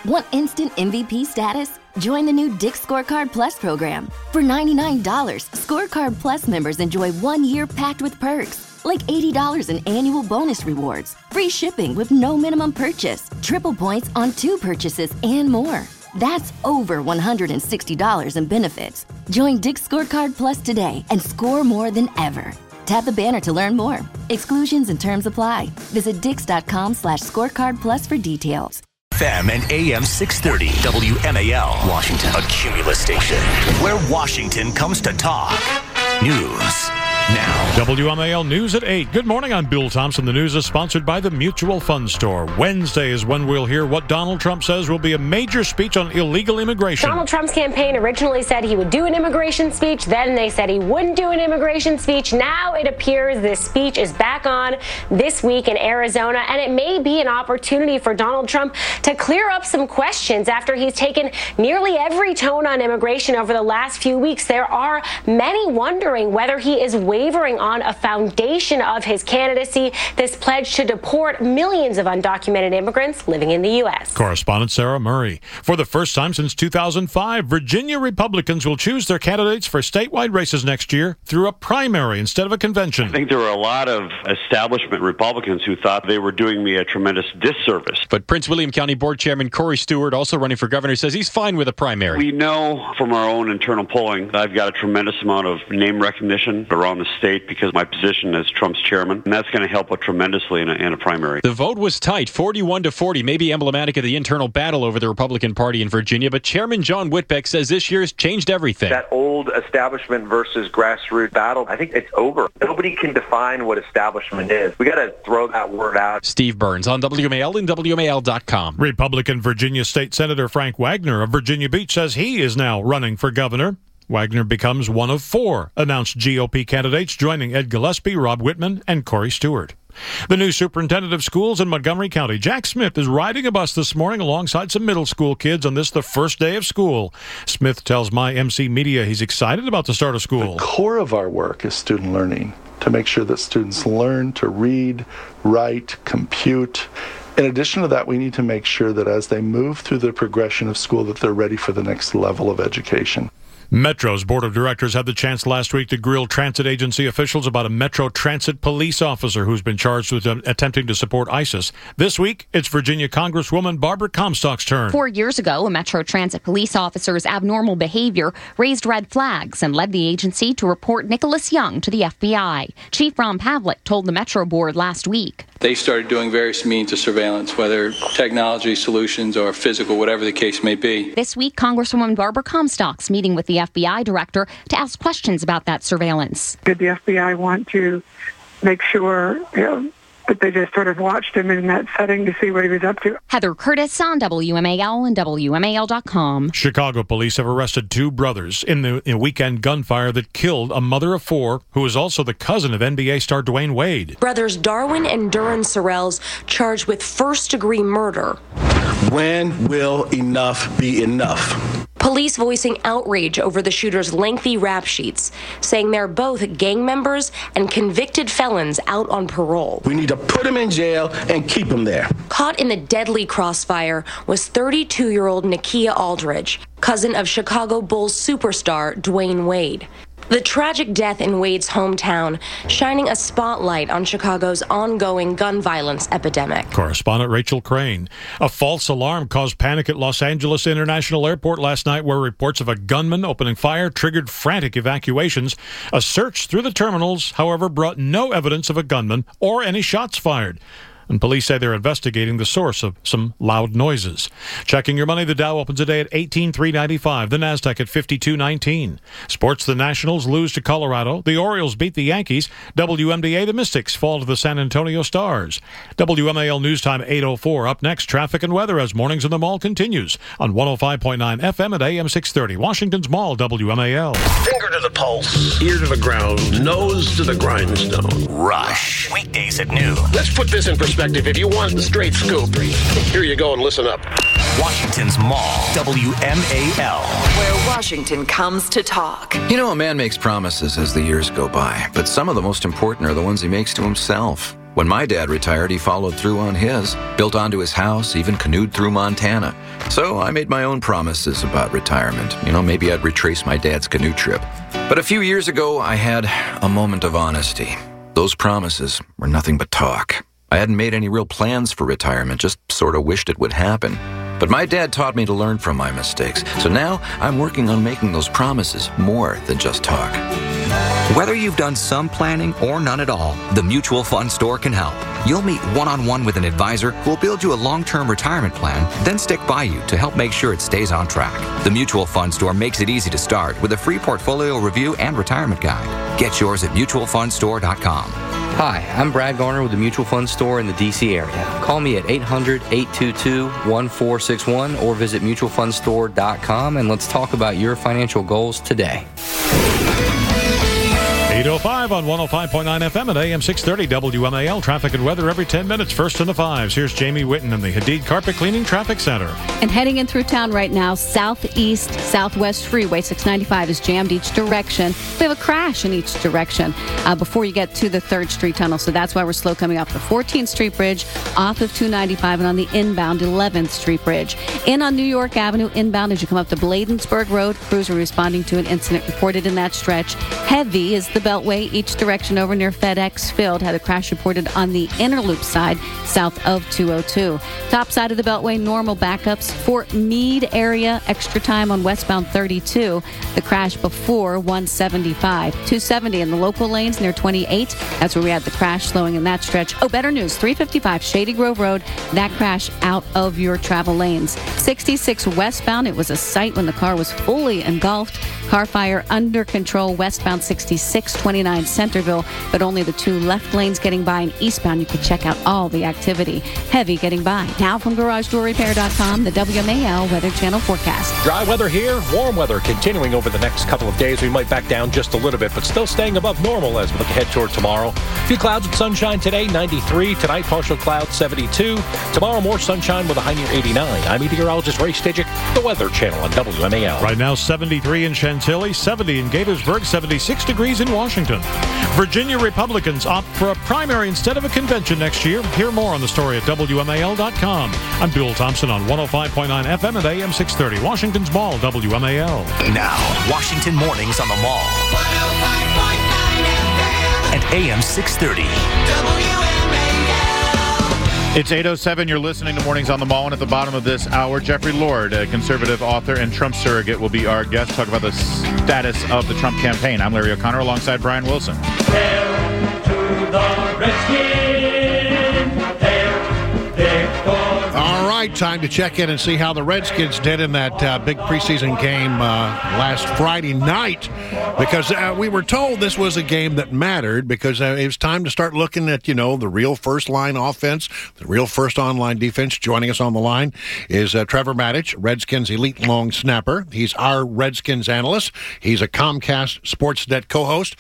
Want instant MVP status? Join the new Dick's Scorecard Plus program. For $99, Scorecard Plus members enjoy 1 year packed with perks, like $80 in annual bonus rewards, free shipping with no minimum purchase, triple points on 2 purchases, and more. That's over $160 in benefits. Join Dick's Scorecard Plus today and score more than ever. Tap the banner to learn more. Exclusions and terms apply. Visit dix.com/scorecardplus for details. FM and AM 630 WMAL, Washington, a Cumulus station where Washington comes to talk. News now. WMAL News at 8. Good morning, I'm Bill Thompson. The news is sponsored by the Mutual Fund Store. Wednesday is when we'll hear what Donald Trump says will be a major speech on illegal immigration. Donald Trump's campaign originally said he would do an immigration speech. Then they said he wouldn't do an immigration speech. Now it appears this speech is back on this week in Arizona, and it may be an opportunity for Donald Trump to clear up some questions after he's taken nearly every tone on immigration over the last few weeks. There are many wondering whether he is wavering on a foundation of his candidacy, this pledge to deport millions of undocumented immigrants living in the U.S. Correspondent Sarah Murray. For the first time since 2005, Virginia Republicans will choose their candidates for statewide races next year through a primary instead of a convention. I think there were a lot of establishment Republicans who thought they were doing me a tremendous disservice. But Prince William County Board Chairman Corey Stewart, also running for governor, says he's fine with a primary. We know from our own internal polling that I've got a tremendous amount of name recognition around the state because my position as Trump's chairman, and that's going to help out tremendously in a primary. The vote was tight, 41-40, maybe emblematic of the internal battle over the Republican Party in Virginia, but Chairman John Whitbeck says this year has changed everything. That old establishment versus grassroots battle, I think it's over. Nobody can define what establishment is. We got to throw that word out. Steve Burns on WMAL and WMAL.com. Republican Virginia State Senator Frank Wagner of Virginia Beach says he is now running for governor. Wagner becomes one of 4 announced GOP candidates, joining Ed Gillespie, Rob Whitman, and Corey Stewart. The new superintendent of schools in Montgomery County, Jack Smith, is riding a bus this morning alongside some middle school kids on the first day of school. Smith tells MyMC Media he's excited about the start of school. The core of our work is student learning, to make sure that students learn to read, write, compute. In addition to that, we need to make sure that as they move through the progression of school, that they're ready for the next level of education. Metro's board of directors had the chance last week to grill transit agency officials about a Metro Transit police officer who's been charged with attempting to support ISIS. This week, it's Virginia Congresswoman Barbara Comstock's turn. 4 years ago, a Metro Transit police officer's abnormal behavior raised red flags and led the agency to report Nicholas Young to the FBI. Chief Ron Pavlik told the Metro board last week. They started doing various means of surveillance, whether technology solutions or physical, whatever the case may be. This week, Congresswoman Barbara Comstock's meeting with the FBI director to ask questions about that surveillance. Did the FBI want to make sure that they just sort of watched him in that setting to see what he was up to? Heather Curtis on WMAL and WMAL.com. Chicago police have arrested 2 brothers in a weekend gunfire that killed a mother of 4 who is also the cousin of NBA star Dwayne Wade. Brothers Darwin and Duran Sorrells charged with first-degree murder. When will enough be enough? Police voicing outrage over the shooter's lengthy rap sheets, saying they're both gang members and convicted felons out on parole. We need to put them in jail and keep them there. Caught in the deadly crossfire was 32-year-old Nakia Aldridge, cousin of Chicago Bulls superstar Dwayne Wade. The tragic death in Wade's hometown, shining a spotlight on Chicago's ongoing gun violence epidemic. Correspondent Rachel Crane. A false alarm caused panic at Los Angeles International Airport last night, where reports of a gunman opening fire triggered frantic evacuations. A search through the terminals, however, brought no evidence of a gunman or any shots fired. And police say they're investigating the source of some loud noises. Checking your money, the Dow opens today at 18,395. The Nasdaq at 52.19. Sports, the Nationals lose to Colorado. The Orioles beat the Yankees. WMDA, the Mystics fall to the San Antonio Stars. WMAL News Time 8:04. Up next, traffic and weather as Mornings in the Mall continues on 105.9 FM at AM 630. Washington's Mall, WMAL. Finger to the pulse, ear to the ground, nose to the grindstone. Rush. Weekdays at noon. Let's put this in perspective. If you want the straight scoop, here you go and listen up. Washington's Mall, WMAL. Where Washington comes to talk. You know, a man makes promises as the years go by, but some of the most important are the ones he makes to himself. When my dad retired, he followed through on his, built onto his house, even canoed through Montana. So I made my own promises about retirement. Maybe I'd retrace my dad's canoe trip. But a few years ago, I had a moment of honesty. Those promises were nothing but talk. I hadn't made any real plans for retirement, just sort of wished it would happen. But my dad taught me to learn from my mistakes. So now I'm working on making those promises more than just talk. Whether you've done some planning or none at all, the Mutual Fund Store can help. You'll meet one-on-one with an advisor who will build you a long-term retirement plan, then stick by you to help make sure it stays on track. The Mutual Fund Store makes it easy to start with a free portfolio review and retirement guide. Get yours at mutualfundstore.com. Hi, I'm Brad Garner with the Mutual Fund Store in the D.C. area. Call me at 800-822-1461 or visit mutualfundstore.com and let's talk about your financial goals today. 8:05 on 105.9 FM at AM 630 WMAL. Traffic and weather every 10 minutes. First in the fives. Here's Jamie Whitten in the Hadid Carpet Cleaning Traffic Center. And heading in through town right now, southeast, southwest freeway 695 is jammed each direction. We have a crash in each direction before you get to the 3rd Street Tunnel. So that's why we're slow coming off the 14th Street Bridge, off of 295, and on the inbound 11th Street Bridge. In on New York Avenue, inbound as you come up to Bladensburg Road. Crews are responding to an incident reported in that stretch. Heavy is the Beltway each direction over near FedEx Field. Had a crash reported on the inner loop side south of 202. Top side of the Beltway, normal backups. Fort Meade area, extra time on westbound 32. The crash before 175. 270 in the local lanes near 28. That's where we had the crash, slowing in that stretch. Oh, better news, 355 Shady Grove Road. That crash out of your travel lanes. 66 westbound. It was a sight when the car was fully engulfed. Car fire under control westbound 66, 29 Centerville, but only the 2 left lanes getting by, and eastbound you can check out all the activity. Heavy getting by. Now from GarageDoorRepair.com, the WMAL Weather Channel forecast. Dry weather here, warm weather continuing over the next couple of days. We might back down just a little bit, but still staying above normal as we look ahead toward tomorrow. A few clouds with sunshine today, 93. Tonight, partial clouds, 72. Tomorrow, more sunshine with a high near 89. I'm meteorologist Ray Stidgick, the Weather Channel on WMAL. Right now, 73 in Chantilly, 70 in Gaithersburg, 76 degrees in Washington. Virginia Republicans opt for a primary instead of a convention next year. Hear more on the story at WMAL.com. I'm Bill Thompson on 105.9 FM at AM 630. Washington's Mall, WMAL. Now, Washington Mornings on the Mall. 105.9 FM. And AM 630. It's 8:07. You're listening to Mornings on the Mall, and at the bottom of this hour, Jeffrey Lord, a conservative author and Trump surrogate, will be our guest. Talk about the status of the Trump campaign. I'm Larry O'Connor alongside Brian Wilson. Hail to the Redskins, hail victor. All right, time to check in and see how the Redskins did in that big preseason game last Friday night, because we were told this was a game that mattered, because it was time to start looking at, the real first-line offense, the real first-on-line defense. Joining us on the line is Trevor Matich, Redskins elite long snapper. He's our Redskins analyst. He's a Comcast Sportsnet co-host,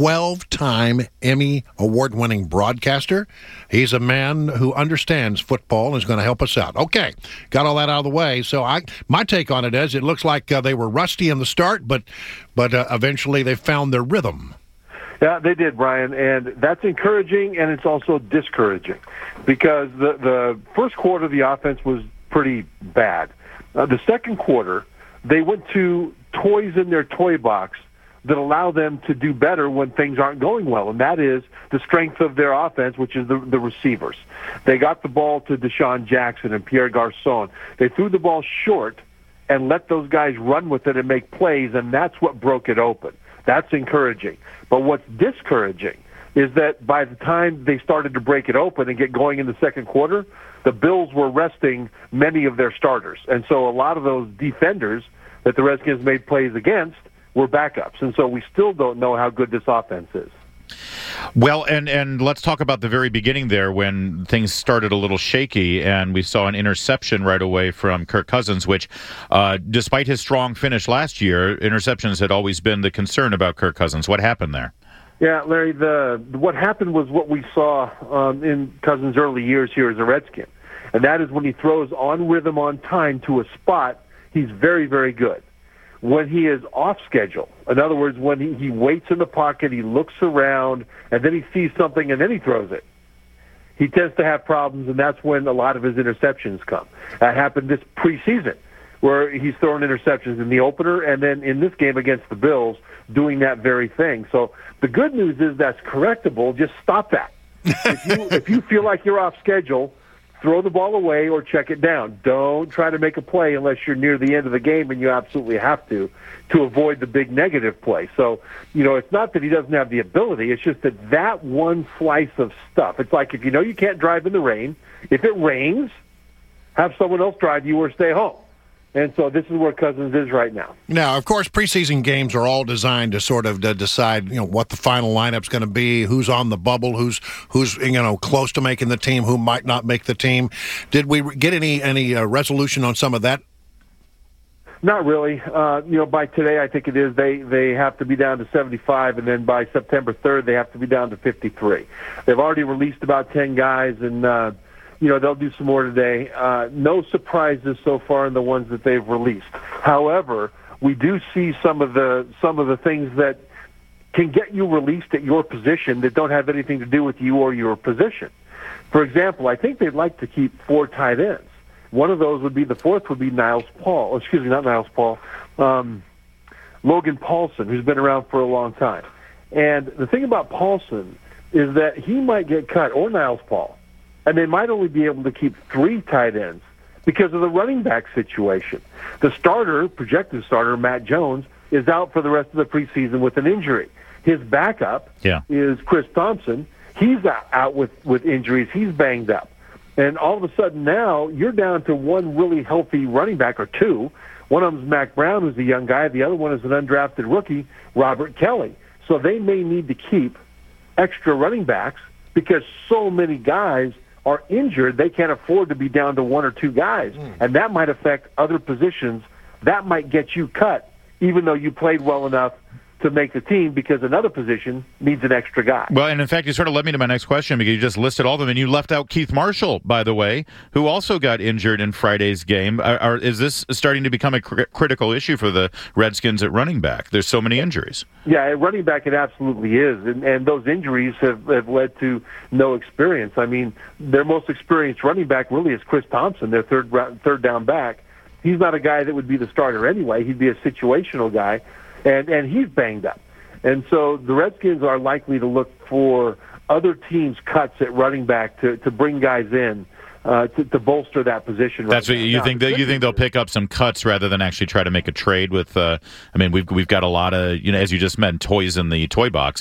12-time Emmy award-winning broadcaster. He's a man who understands football and is going to help us out. Okay, got all that out of the way. So my take on it is, it looks like they were rusty in the start, but eventually they found their rhythm. Yeah, they did, Brian, and that's encouraging, and it's also discouraging, because the first quarter of the offense was pretty bad. The second quarter, they went to toys in their toy box that allow them to do better when things aren't going well, and that is the strength of their offense, which is the receivers. They got the ball to Deshaun Jackson and Pierre Garçon. They threw the ball short and let those guys run with it and make plays, and that's what broke it open. That's encouraging. But what's discouraging is that by the time they started to break it open and get going in the second quarter, the Bills were resting many of their starters. And so a lot of those defenders that the Redskins made plays against were backups. And so we still don't know how good this offense is. Well, and let's talk about the very beginning there, when things started a little shaky and we saw an interception right away from Kirk Cousins, which, despite his strong finish last year, interceptions had always been the concern about Kirk Cousins. What happened there? Yeah, Larry, what happened was what we saw in Cousins' early years here as a Redskin, and that is when he throws on rhythm on time to a spot, he's very, very good. When he is off schedule, in other words, when he waits in the pocket, he looks around, and then he sees something, and then he throws it, he tends to have problems, and that's when a lot of his interceptions come. That happened this preseason, where he's throwing interceptions in the opener, and then in this game against the Bills, doing that very thing. So the good news is that's correctable. Just stop that. If you feel like you're off schedule, throw the ball away or check it down. Don't try to make a play unless you're near the end of the game and you absolutely have to avoid the big negative play. So, it's not that he doesn't have the ability. It's just that one slice of stuff. It's like if you know you can't drive in the rain, if it rains, have someone else drive you or stay home. And so this is where Cousins is right now. Now, of course, preseason games are all designed to sort of decide, what the final lineup's going to be, who's on the bubble, who's close to making the team, who might not make the team. Did we get any resolution on some of that? Not really. By today, I think it is. They have to be down to 75, and then by September 3rd, they have to be down to 53. They've already released about 10 guys, and they'll do some more today. No surprises so far in the ones that they've released. However, we do see some of the things that can get you released at your position that don't have anything to do with you or your position. For example, I think they'd like to keep 4 tight ends. One of those the fourth would be Logan Paulson, who's been around for a long time. And the thing about Paulson is that he might get cut, or Niles Paul, and they might only be able to keep 3 tight ends because of the running back situation. The projected starter, Matt Jones, is out for the rest of the preseason with an injury. His backup is Chris Thompson. He's out with injuries. He's banged up. And all of a sudden now you're down to one really healthy running back, or 2. One of them is Mac Brown, who's a young guy. The other one is an undrafted rookie, Robert Kelly. So they may need to keep extra running backs because so many guys are injured, they can't afford to be down to 1 or 2 guys. And that might affect other positions. That might get you cut, even though you played well enough to make the team, because another position needs an extra guy. Well, and in fact, you sort of led me to my next question, because you just listed all of them, and you left out Keith Marshall, by the way, who also got injured in Friday's game. Is this starting to become a critical issue for the Redskins at running back? There's so many injuries. Yeah, at running back it absolutely is, and those injuries have led to no experience. I mean, their most experienced running back really is Chris Thompson, their third down back. He's not a guy that would be the starter anyway. He'd be a situational guy. And he's banged up. And so the Redskins are likely to look for other teams' cuts at running back to bring guys in to bolster that position. That's what you think. You think they'll pick up some cuts rather than actually try to make a trade with? We've got a lot of, as you just meant, toys in the toy box.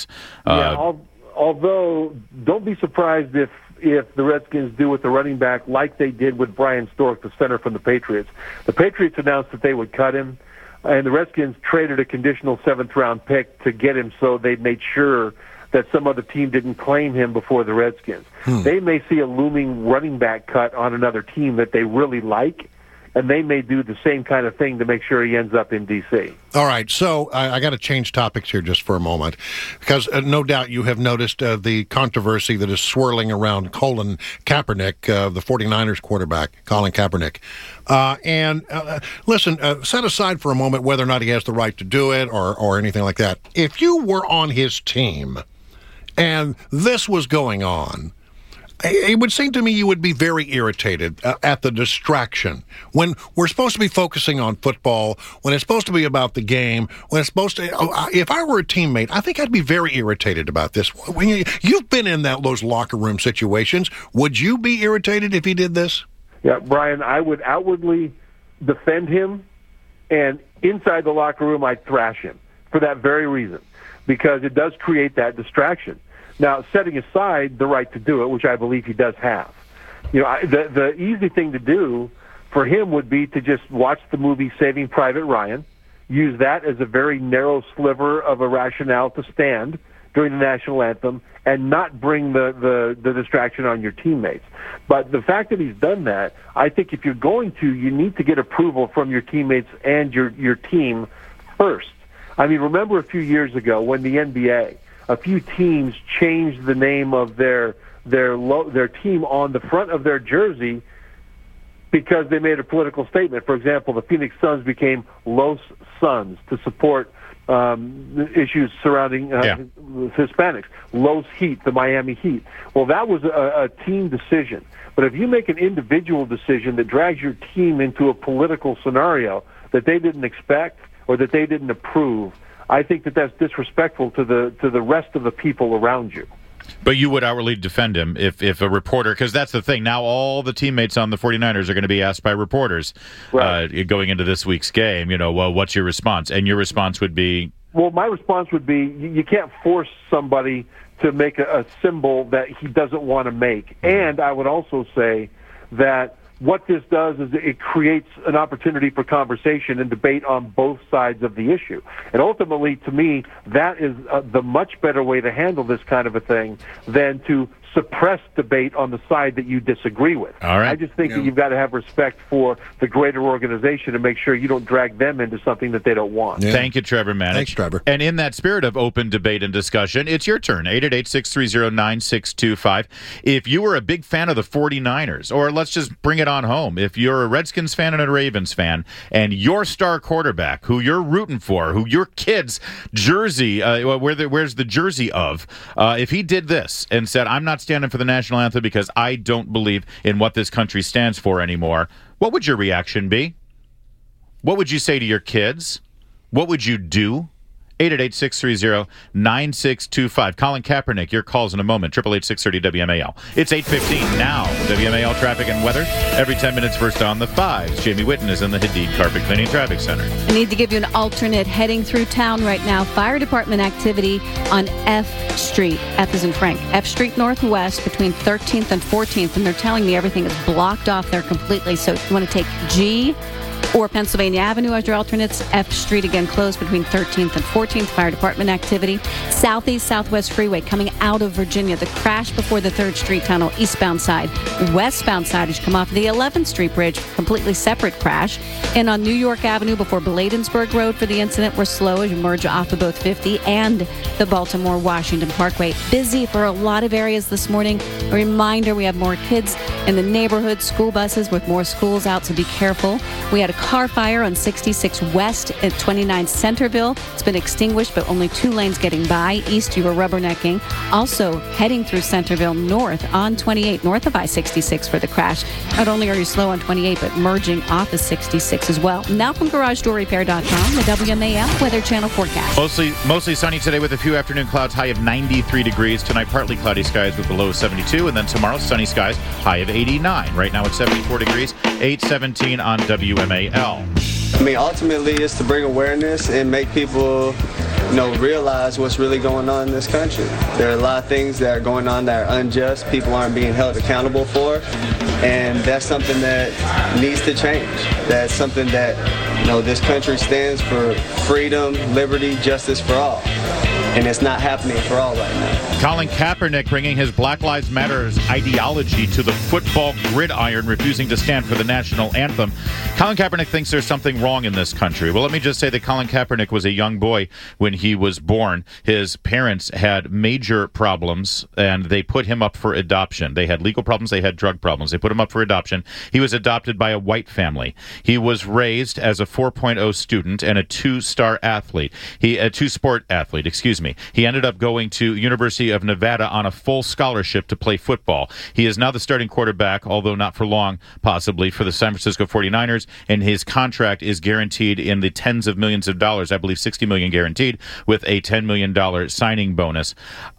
Although, don't be surprised if the Redskins do with the running back like they did with Brian Stork, the center from the Patriots. The Patriots announced that they would cut him, and the Redskins traded a conditional 7th-round pick to get him, so they made sure that some other team didn't claim him before the Redskins. They may see a looming running back cut on another team that they really like, and they may do the same kind of thing to make sure he ends up in D.C. All right, so I got to change topics here just for a moment, because no doubt you have noticed the controversy that is swirling around Colin Kaepernick, the 49ers quarterback, Colin Kaepernick. Listen, set aside for a moment whether or not he has the right to do it or anything like that. If you were on his team and this was going on, it would seem to me you would be very irritated at the distraction. When we're supposed to be focusing on football, when it's supposed to be about the game, when it's supposed to... if I were a teammate, I think I'd be very irritated about this. You've been in those locker room situations. Would you be irritated if he did this? Yeah, Brian, I would outwardly defend him, and inside the locker room, I'd thrash him for that very reason, because it does create that distraction. Now, setting aside the right to do it, which I believe he does have, the easy thing to do for him would be to just watch the movie Saving Private Ryan, use that as a very narrow sliver of a rationale to stand during the national anthem, and not bring the distraction on your teammates. But the fact that he's done that, I think if you're going to, you need to get approval from your teammates and your team first. I mean, remember a few years ago when the NBA, a few teams changed the name of their team on the front of their jersey because they made a political statement. For example, the Phoenix Suns became Los Suns to support issues surrounding Hispanics. Los Heat, the Miami Heat. Well, that was a team decision. But if you make an individual decision that drags your team into a political scenario that they didn't expect or that they didn't approve, I think that that's disrespectful to the rest of the people around you. But you would outwardly defend him if a reporter, because that's the thing. Now all the teammates on the 49ers are going to be asked by reporters going into this week's game, well, what's your response? And your response would be? Well, my response would be you can't force somebody to make a symbol that he doesn't want to make. And I would also say that what this does is it creates an opportunity for conversation and debate on both sides of the issue. And ultimately, to me, that is the much better way to handle this kind of a thing than to suppress debate on the side that you disagree with. All right. I just think that you've got to have respect for the greater organization and make sure you don't drag them into something that they don't want. Yeah. Thank you, Trevor Mannix. Thanks, Trevor. And in that spirit of open debate and discussion, it's your turn, 888-630-9625. If you were a big fan of the 49ers, or let's just bring it on home, if you're a Redskins fan and a Ravens fan, and your star quarterback, who you're rooting for, who your kid's jersey, where's the jersey of, if he did this and said, I'm not standing for the national anthem because I don't believe in what this country stands for anymore, what would your reaction be? What would you say to your kids? What would you do? 888-630-9625. Colin Kaepernick, your calls in a moment. 888-630-WMAL. It's 8:15 now. WMAL traffic and weather. Every 10 minutes first on the 5s. Jamie Whitten is in the Hadid Carpet Cleaning Traffic Center. I need to give you an alternate heading through town right now. Fire department activity on F Street. F is in Frank. F Street Northwest between 13th and 14th. And they're telling me everything is blocked off there completely. So if you want to take G or Pennsylvania Avenue as your alternates, F Street again closed between 13th and 14th. Fire department activity. Southeast Southwest Freeway coming out of Virginia. The crash before the 3rd Street Tunnel, eastbound side. Westbound side as you come off the 11th Street Bridge, completely separate crash. And on New York Avenue before Bladensburg Road for the incident, we're slow as you merge off of both 50 and the Baltimore-Washington Parkway. Busy for a lot of areas this morning. A reminder, we have more kids in the neighborhood, school buses with more schools out, so be careful. We had a car fire on 66 West at 29 Centerville. It's been extinguished, but only 2 lanes getting by. East, you were rubbernecking. Also heading through Centerville north on 28, north of I-66 for the crash. Not only are you slow on 28, but merging off of 66 as well. Now from GarageDoorRepair.com, the WMAL Weather Channel forecast. Mostly sunny today with a few afternoon clouds, high of 93 degrees. Tonight, partly cloudy skies with a low of 72. And then tomorrow, sunny skies, high of 89. Right now, it's 74 degrees, 8:17 on WMAL. I mean, ultimately, it's to bring awareness and make people, realize what's really going on in this country. There are a lot of things that are going on that are unjust. People aren't being held accountable for, and that's something that needs to change. That's something that, this country stands for: freedom, liberty, justice for all. And it's not happening for all right now. Colin Kaepernick bringing his Black Lives Matter ideology to the football gridiron, refusing to stand for the national anthem. Colin Kaepernick thinks there's something wrong in this country. Well, let me just say that Colin Kaepernick was a young boy when he was born. His parents had major problems, and they put him up for adoption. They had legal problems. They had drug problems. They put him up for adoption. He was adopted by a white family. He was raised as a 4.0 student and a 2-star athlete. A 2-sport athlete, excuse me. He ended up going to University of Nevada on a full scholarship to play football. He is now the starting quarterback, although not for long, possibly, for the San Francisco 49ers, and his contract is guaranteed in the tens of millions of dollars, I believe $60 million guaranteed, with a $10 million signing bonus.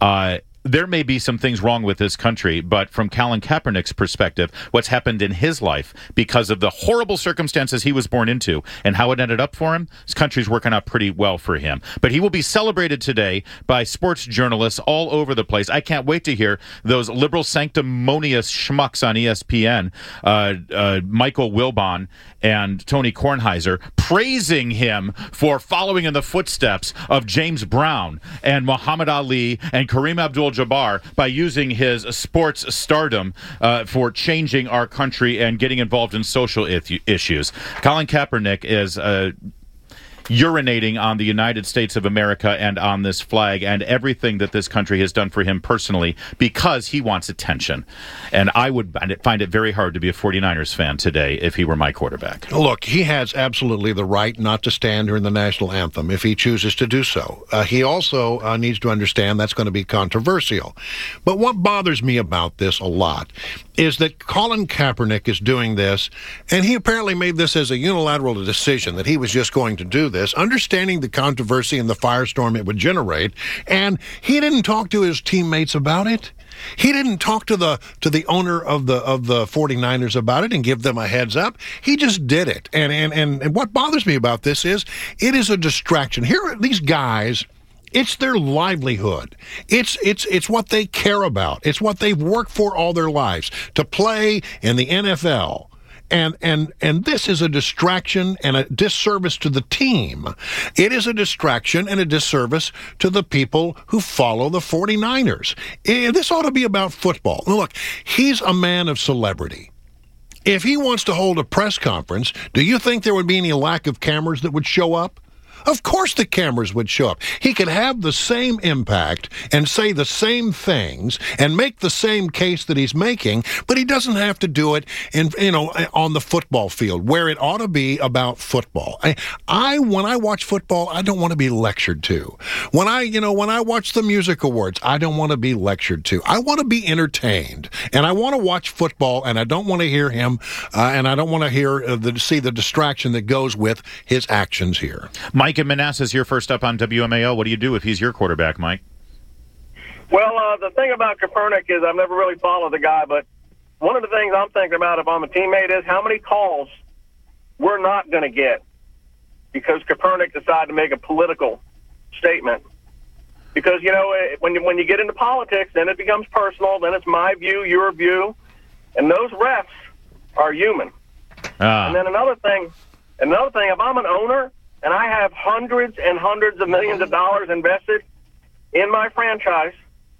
There may be some things wrong with this country, but from Colin Kaepernick's perspective, what's happened in his life because of the horrible circumstances he was born into and how it ended up for him, this country's working out pretty well for him. But he will be celebrated today by sports journalists all over the place. I can't wait to hear those liberal sanctimonious schmucks on ESPN, Michael Wilbon and Tony Kornheiser, praising him for following in the footsteps of James Brown and Muhammad Ali and Kareem Abdul-Jabbar by using his sports stardom for changing our country and getting involved in social issues. Colin Kaepernick is urinating on the United States of America and on this flag and everything that this country has done for him personally because he wants attention. And I would find it very hard to be a 49ers fan today if he were my quarterback. Look, he has absolutely the right not to stand during the national anthem if he chooses to do so. He also needs to understand that's going to be controversial. But what bothers me about this a lot is that Colin Kaepernick is doing this, and he apparently made this as a unilateral decision that he was just going to do this, understanding the controversy and the firestorm it would generate, and he didn't talk to his teammates about it. He didn't talk to the owner of the 49ers about it and give them a heads up. He just did it. And what bothers me about this is it is a distraction. Here are these guys. It's their livelihood. It's what they care about. It's what they've worked for all their lives to play in the NFL. And this is a distraction and a disservice to the team. It is a distraction and a disservice to the people who follow the 49ers. And this ought to be about football. Look, he's a man of celebrity. If he wants to hold a press conference, do you think there would be any lack of cameras that would show up? Of course the cameras would show up. He could have the same impact and say the same things and make the same case that he's making, but he doesn't have to do it on the football field where it ought to be about football. When I watch football, I don't want to be lectured to. When I watch the music awards, I don't want to be lectured to. I want to be entertained, and I want to watch football, and I don't want to hear him, and I don't want to see the distraction that goes with his actions here. Mike in Manassas, you're first up on WMAL. What do you do if he's your quarterback, Mike? Well, the thing about Kaepernick is I've never really followed the guy, but one of the things I'm thinking about if I'm a teammate is how many calls we're not going to get because Kaepernick decided to make a political statement. Because, when you get into politics, then it becomes personal, then it's my view, your view, and those refs are human. And then another thing, if I'm an owner, and I have hundreds and hundreds of millions of dollars invested in my franchise,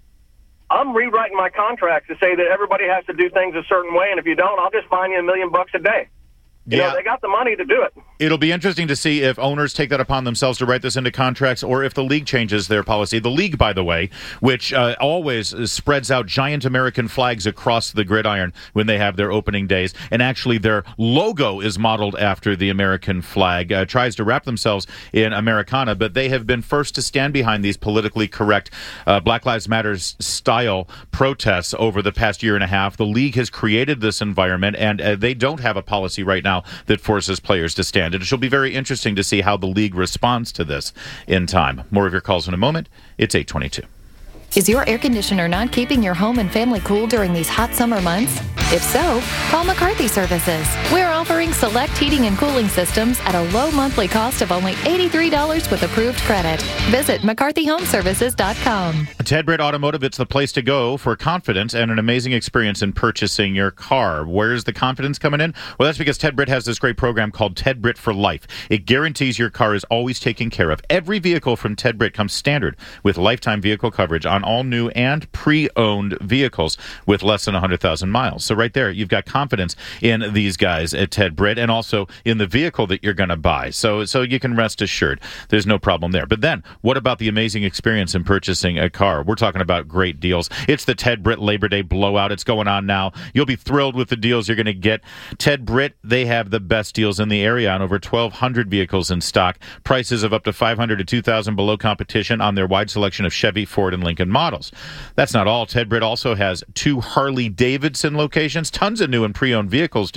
I'm rewriting my contract to say that everybody has to do things a certain way, and if you don't, I'll just fine you $1 million a day. They got the money to do it. It'll be interesting to see if owners take that upon themselves to write this into contracts or if the league changes their policy. The league, by the way, which always spreads out giant American flags across the gridiron when they have their opening days, and actually their logo is modeled after the American flag, tries to wrap themselves in Americana, but they have been first to stand behind these politically correct Black Lives Matter style protests over the past year and a half. The league has created this environment, and they don't have a policy right now that forces players to stand. It shall be very interesting to see how the league responds to this in time. More of your calls in a moment. It's 8:22. Is your air conditioner not keeping your home and family cool during these hot summer months? If so, call McCarthy Services. We're offering select heating and cooling systems at a low monthly cost of only $83 with approved credit. Visit McCarthyHomeservices.com. Ted Britt Automotive, it's the place to go for confidence and an amazing experience in purchasing your car. Where's the confidence coming in? Well, that's because Ted Britt has this great program called Ted Britt for Life. It guarantees your car is always taken care of. Every vehicle from Ted Britt comes standard with lifetime vehicle coverage on all new and pre-owned vehicles with less than 100,000 miles. So right there, you've got confidence in these guys at Ted Britt and also in the vehicle that you're going to buy. So you can rest assured there's no problem there. But then, what about the amazing experience in purchasing a car? We're talking about great deals. It's the Ted Britt Labor Day blowout. It's going on now. You'll be thrilled with the deals you're going to get. Ted Britt, they have the best deals in the area on over 1,200 vehicles in stock. Prices of up to $500 to $2,000 below competition on their wide selection of Chevy, Ford, and Lincoln models. That's not all. Ted Britt also has 2 Harley-Davidson locations, tons of new and pre-owned vehicles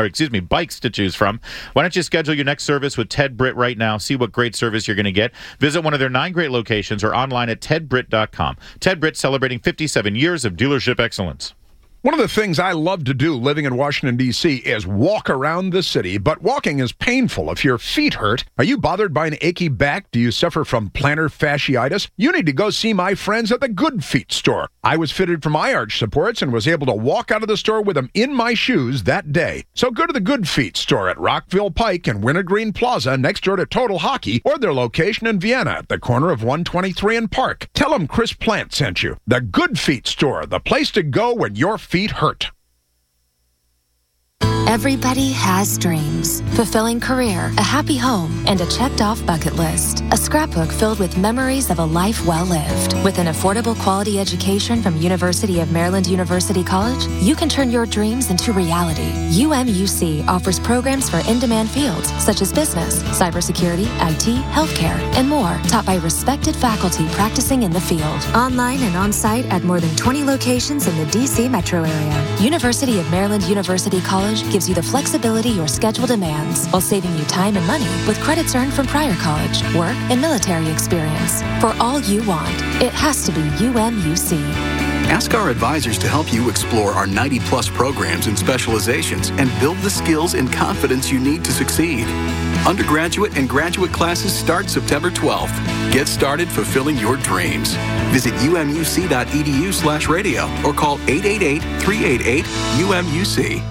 bikes to choose from. Why don't you schedule your next service with Ted Britt right now? See what great service you're going to get. Visit one of their 9 great locations or online at tedbritt.com. Ted Britt, celebrating 57 years of dealership excellence. One of the things I love to do living in Washington, D.C. is walk around the city, but walking is painful if your feet hurt. Are you bothered by an achy back? Do you suffer from plantar fasciitis? You need to go see my friends at the Good Feet store. I was fitted for my arch supports and was able to walk out of the store with them in my shoes that day. So go to the Good Feet store at Rockville Pike and Wintergreen Plaza next door to Total Hockey, or their location in Vienna at the corner of 123 and Park. Tell them Chris Plant sent you. The Good Feet store, the place to go when your feet hurt. Everybody has dreams. Fulfilling career, a happy home, and a checked-off bucket list. A scrapbook filled with memories of a life well lived. With an affordable quality education from University of Maryland University College, you can turn your dreams into reality. UMUC offers programs for in-demand fields such as business, cybersecurity, IT, healthcare, and more, taught by respected faculty practicing in the field. Online and on-site at more than 20 locations in the D.C. metro area. University of Maryland University College gives you the flexibility your schedule demands while saving you time and money with credits earned from prior college, work, and military experience. For all you want, it has to be UMUC. Ask our advisors to help you explore our 90-plus programs and specializations and build the skills and confidence you need to succeed. Undergraduate and graduate classes start September 12th. Get started fulfilling your dreams. Visit umuc.edu/radio or call 888-388-UMUC.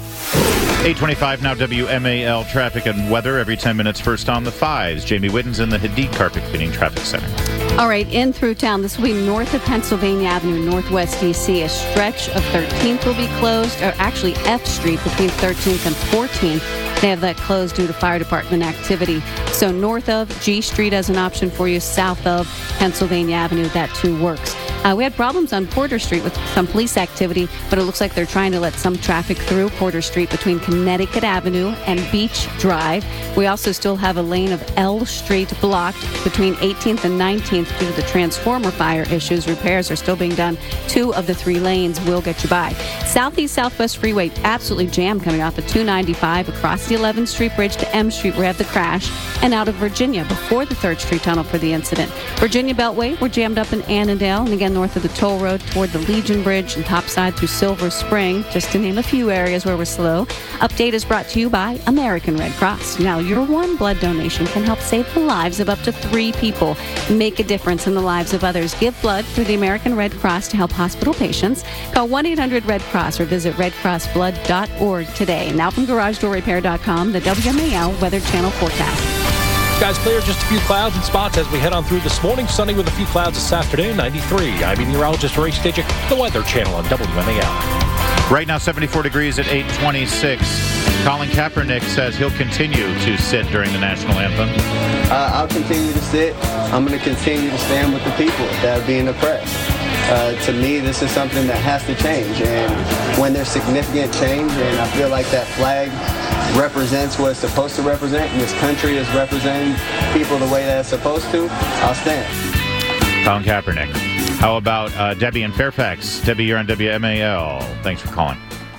8:25 now, WMAL traffic and weather every 10 minutes. First on the 5s. Jamie Whitten's in the Hadid Carpet Cleaning Traffic Center. All right, in through town. This will be north of Pennsylvania Avenue, northwest D.C. A stretch of 13th will be closed, or actually F Street between 13th and 14th. They have that closed due to fire department activity. So north of G Street as an option for you, south of Pennsylvania Avenue, that too works. We had problems on Porter Street with some police activity, but it looks like they're trying to let some traffic through Porter Street between Connecticut Avenue and Beach Drive. We also still have a lane of L Street blocked between 18th and 19th due to the transformer fire issues. Repairs are still being done. 2 of the 3 lanes will get you by. Southeast Southwest Freeway absolutely jammed coming off of 295 across the 11th Street Bridge to M Street where we had the crash, and out of Virginia before the 3rd Street Tunnel for the incident. Virginia Beltway, we're jammed up in Annandale, and again north of the toll road toward the Legion Bridge and topside through Silver Spring, just to name a few areas where we're slow. Update is brought to you by American Red Cross. Now, your one blood donation can help save the lives of up to 3 people. Make a difference in the lives of others. Give blood through the American Red Cross to help hospital patients. Call 1-800-RED-CROSS or visit redcrossblood.org today. Now from GarageDoorRepair.com, the WMAL Weather Channel forecast. Skies clear, just a few clouds and spots as we head on through this morning. Sunny with a few clouds this afternoon, 93. I'm meteorologist Ray Stidgick, the Weather Channel on WMAL. Right now, 74 degrees at 8:26. Colin Kaepernick says he'll continue to sit during the national anthem. I'll continue to sit. I'm going to continue to stand with the people that are being oppressed. To me, this is something that has to change. And when there's significant change, and I feel like that flag represents what it's supposed to represent, and this country is representing people the way that it's supposed to, I'll stand. Colin Kaepernick. How about Debbie in Fairfax? Debbie, you're on WMAL. Thanks for calling.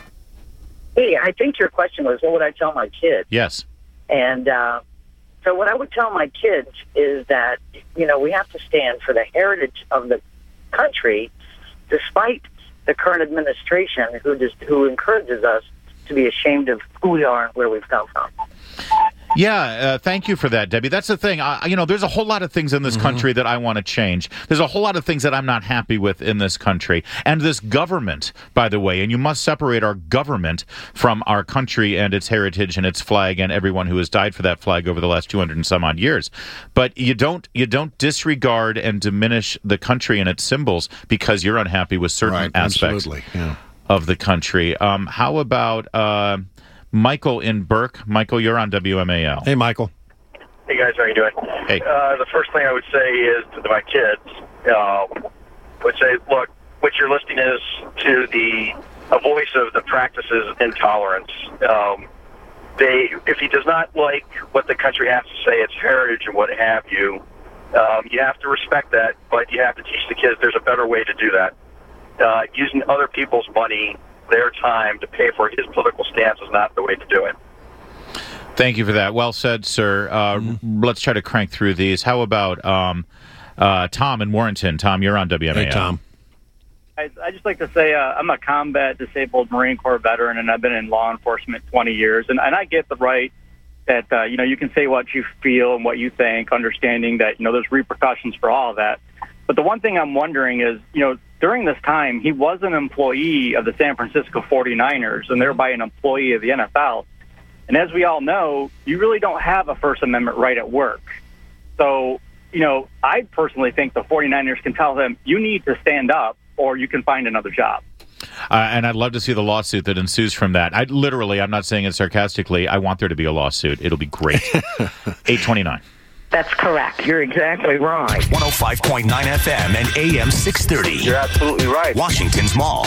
Hey, I think your question was, what would I tell my kids? Yes. And so what I would tell my kids is that, we have to stand for the heritage of the country, despite the current administration who encourages us to be ashamed of who we are and where we've come from. Yeah, thank you for that, Debbie. That's the thing. There's a whole lot of things in this country that I want to change. There's a whole lot of things that I'm not happy with in this country. And this government, by the way, and you must separate our government from our country and its heritage and its flag and everyone who has died for that flag over the last 200 and some odd years. But you don't disregard and diminish the country and its symbols because you're unhappy with certain aspects of the country. How about Michael in Burke? Michael, you're on WMAL. Hey, Michael. Hey, guys. How are you doing? Hey. The first thing I would say is to my kids, would say, look, what you're listening is to a voice of the practices of intolerance. If he does not like what the country has to say, its heritage and what have you, you have to respect that, but you have to teach the kids there's a better way to do that. Using other people's money, their time to pay for his political stance is not the way to do it. Thank you for that. Well said, sir. Let's try to crank through these. How about Tom in Warrenton? Tom, you're on WMAL. Hey, Tom. I just like to say I'm a combat disabled Marine Corps veteran, and I've been in law enforcement 20 years. And I get the right that, you can say what you feel and what you think, understanding that, there's repercussions for all of that. But the one thing I'm wondering is, during this time, he was an employee of the San Francisco 49ers and thereby an employee of the NFL. And as we all know, you really don't have a First Amendment right at work. So, I personally think the 49ers can tell him, you need to stand up or you can find another job. And I'd love to see the lawsuit that ensues from that. I'm not saying it sarcastically. I want there to be a lawsuit. It'll be great. 829. That's correct. You're exactly right. 105.9 FM and AM 630. You're absolutely right. Washington's Mall.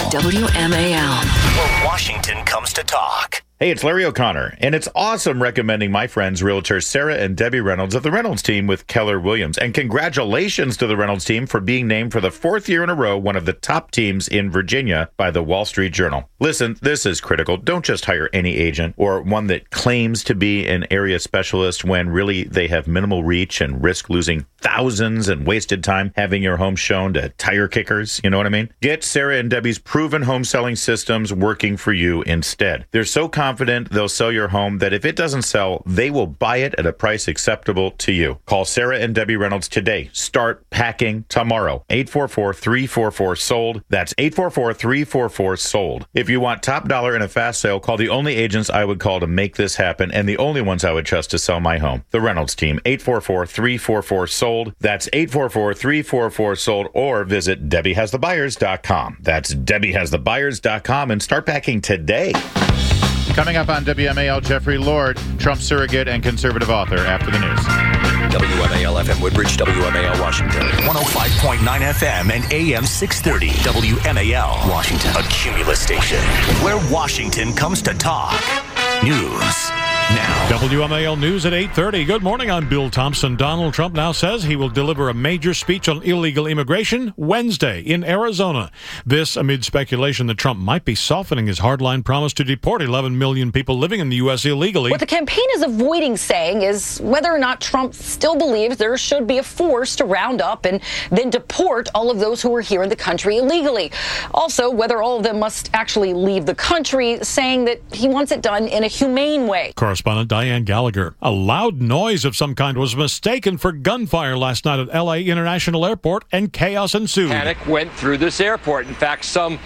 WMAL. Where Washington comes to talk. Hey, it's Larry O'Connor, and it's awesome recommending my friends, realtors Sarah and Debbie Reynolds of the Reynolds team with Keller Williams. And congratulations to the Reynolds team for being named for the 4th year in a row one of the top teams in Virginia by the Wall Street Journal. Listen, this is critical. Don't just hire any agent or one that claims to be an area specialist when really they have minimal reach and risk losing thousands and wasted time having your home shown to tire kickers. You know what I mean? Get Sarah and Debbie's proven home selling systems working for you instead. They're so confident they'll sell your home that if it doesn't sell, they will buy it at a price acceptable to you. Call Sarah and Debbie Reynolds today. Start packing tomorrow. 844-344-SOLD. That's 844-344-SOLD. If you want top dollar in a fast sale, call the only agents I would call to make this happen and the only ones I would trust to sell my home. The Reynolds team. 844-344-SOLD. That's 844-344-SOLD, or visit DebbieHasTheBuyers.com. That's DebbieHasTheBuyers.com, and start packing today. Coming up on WMAL, Jeffrey Lord, Trump surrogate and conservative author, after the news. WMAL FM Woodbridge, WMAL Washington. 105.9 FM and AM 630. WMAL Washington. A Cumulus station where Washington comes to talk. News now. WMAL News at 8:30. Good morning, I'm Bill Thompson. Donald Trump now says he will deliver a major speech on illegal immigration Wednesday in Arizona. This amid speculation that Trump might be softening his hardline promise to deport 11 million people living in the U.S. illegally. What the campaign is avoiding saying is whether or not Trump still believes there should be a force to round up and then deport all of those who are here in the country illegally. Also, whether all of them must actually leave the country, saying that he wants it done in a humane way. Correspondent Diane Gallagher. A loud noise of some kind was mistaken for gunfire last night at L.A. International Airport, and chaos ensued. Panic went through this airport. In fact, some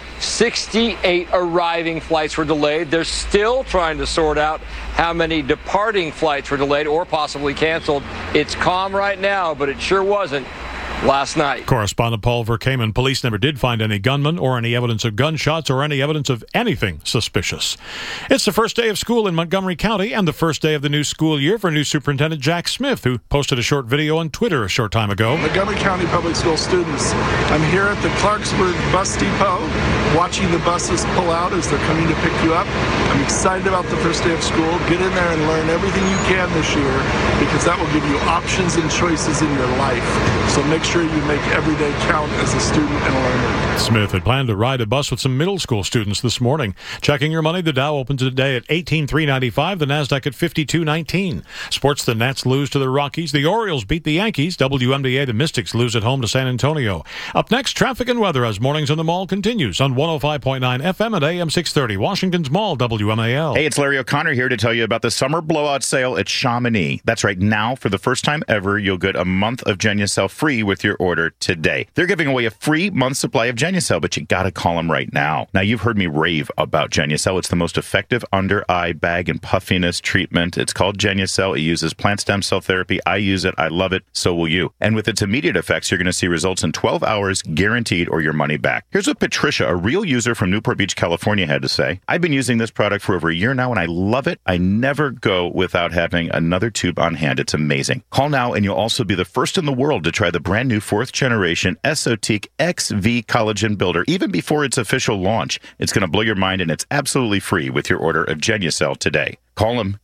68 arriving flights were delayed. They're still trying to sort out how many departing flights were delayed or possibly canceled. It's calm right now, but it sure wasn't last night. Correspondent Paul Verkaman. Police never did find any gunmen or any evidence of gunshots or any evidence of anything suspicious. It's the first day of school in Montgomery County and the first day of the new school year for new Superintendent Jack Smith, who posted a short video on Twitter a short time ago. Montgomery County Public School students, I'm here at the Clarksburg Bus Depot watching the buses pull out as they're coming to pick you up. I'm excited about the first day of school. Get in there and learn everything you can this year, because that will give you options and choices in your life. So make sure you make every day count as a student and a learner. Smith had planned to ride a bus with some middle school students this morning. Checking your money, the Dow opens today at 18,395, the Nasdaq at 52.19. Sports, the Nats lose to the Rockies, the Orioles beat the Yankees, WNBA, the Mystics lose at home to San Antonio. Up next, traffic and weather as Mornings in the Mall continues on 105.9 FM at AM 630, Washington's Mall, WMAL. Hey, it's Larry O'Connor here to tell you about the summer blowout sale at Chamonix. That's right, now for the first time ever, you'll get a month of Genucel free with your order today. They're giving away a free month supply of Genucel, but you gotta call them right now. Now, you've heard me rave about Genucel. It's the most effective under-eye bag and puffiness treatment. It's called Genucel. It uses plant stem cell therapy. I use it. I love it. So will you. And with its immediate effects, you're going to see results in 12 hours, guaranteed, or your money back. Here's what Patricia, a real user from Newport Beach, California, had to say. I've been using this product for over a year now, and I love it. I never go without having another tube on hand. It's amazing. Call now, and you'll also be the first in the world to try the brand new 4th generation Esotique XV Collagen Builder, even before its official launch. It's going to blow your mind, and it's absolutely free with your order of Genucel today. Call them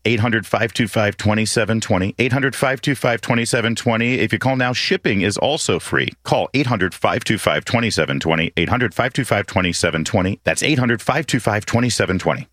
800-525-2720, 800-525-2720. If you call now, shipping is also free. Call 800-525-2720, 800-525-2720. That's 800-525-2720.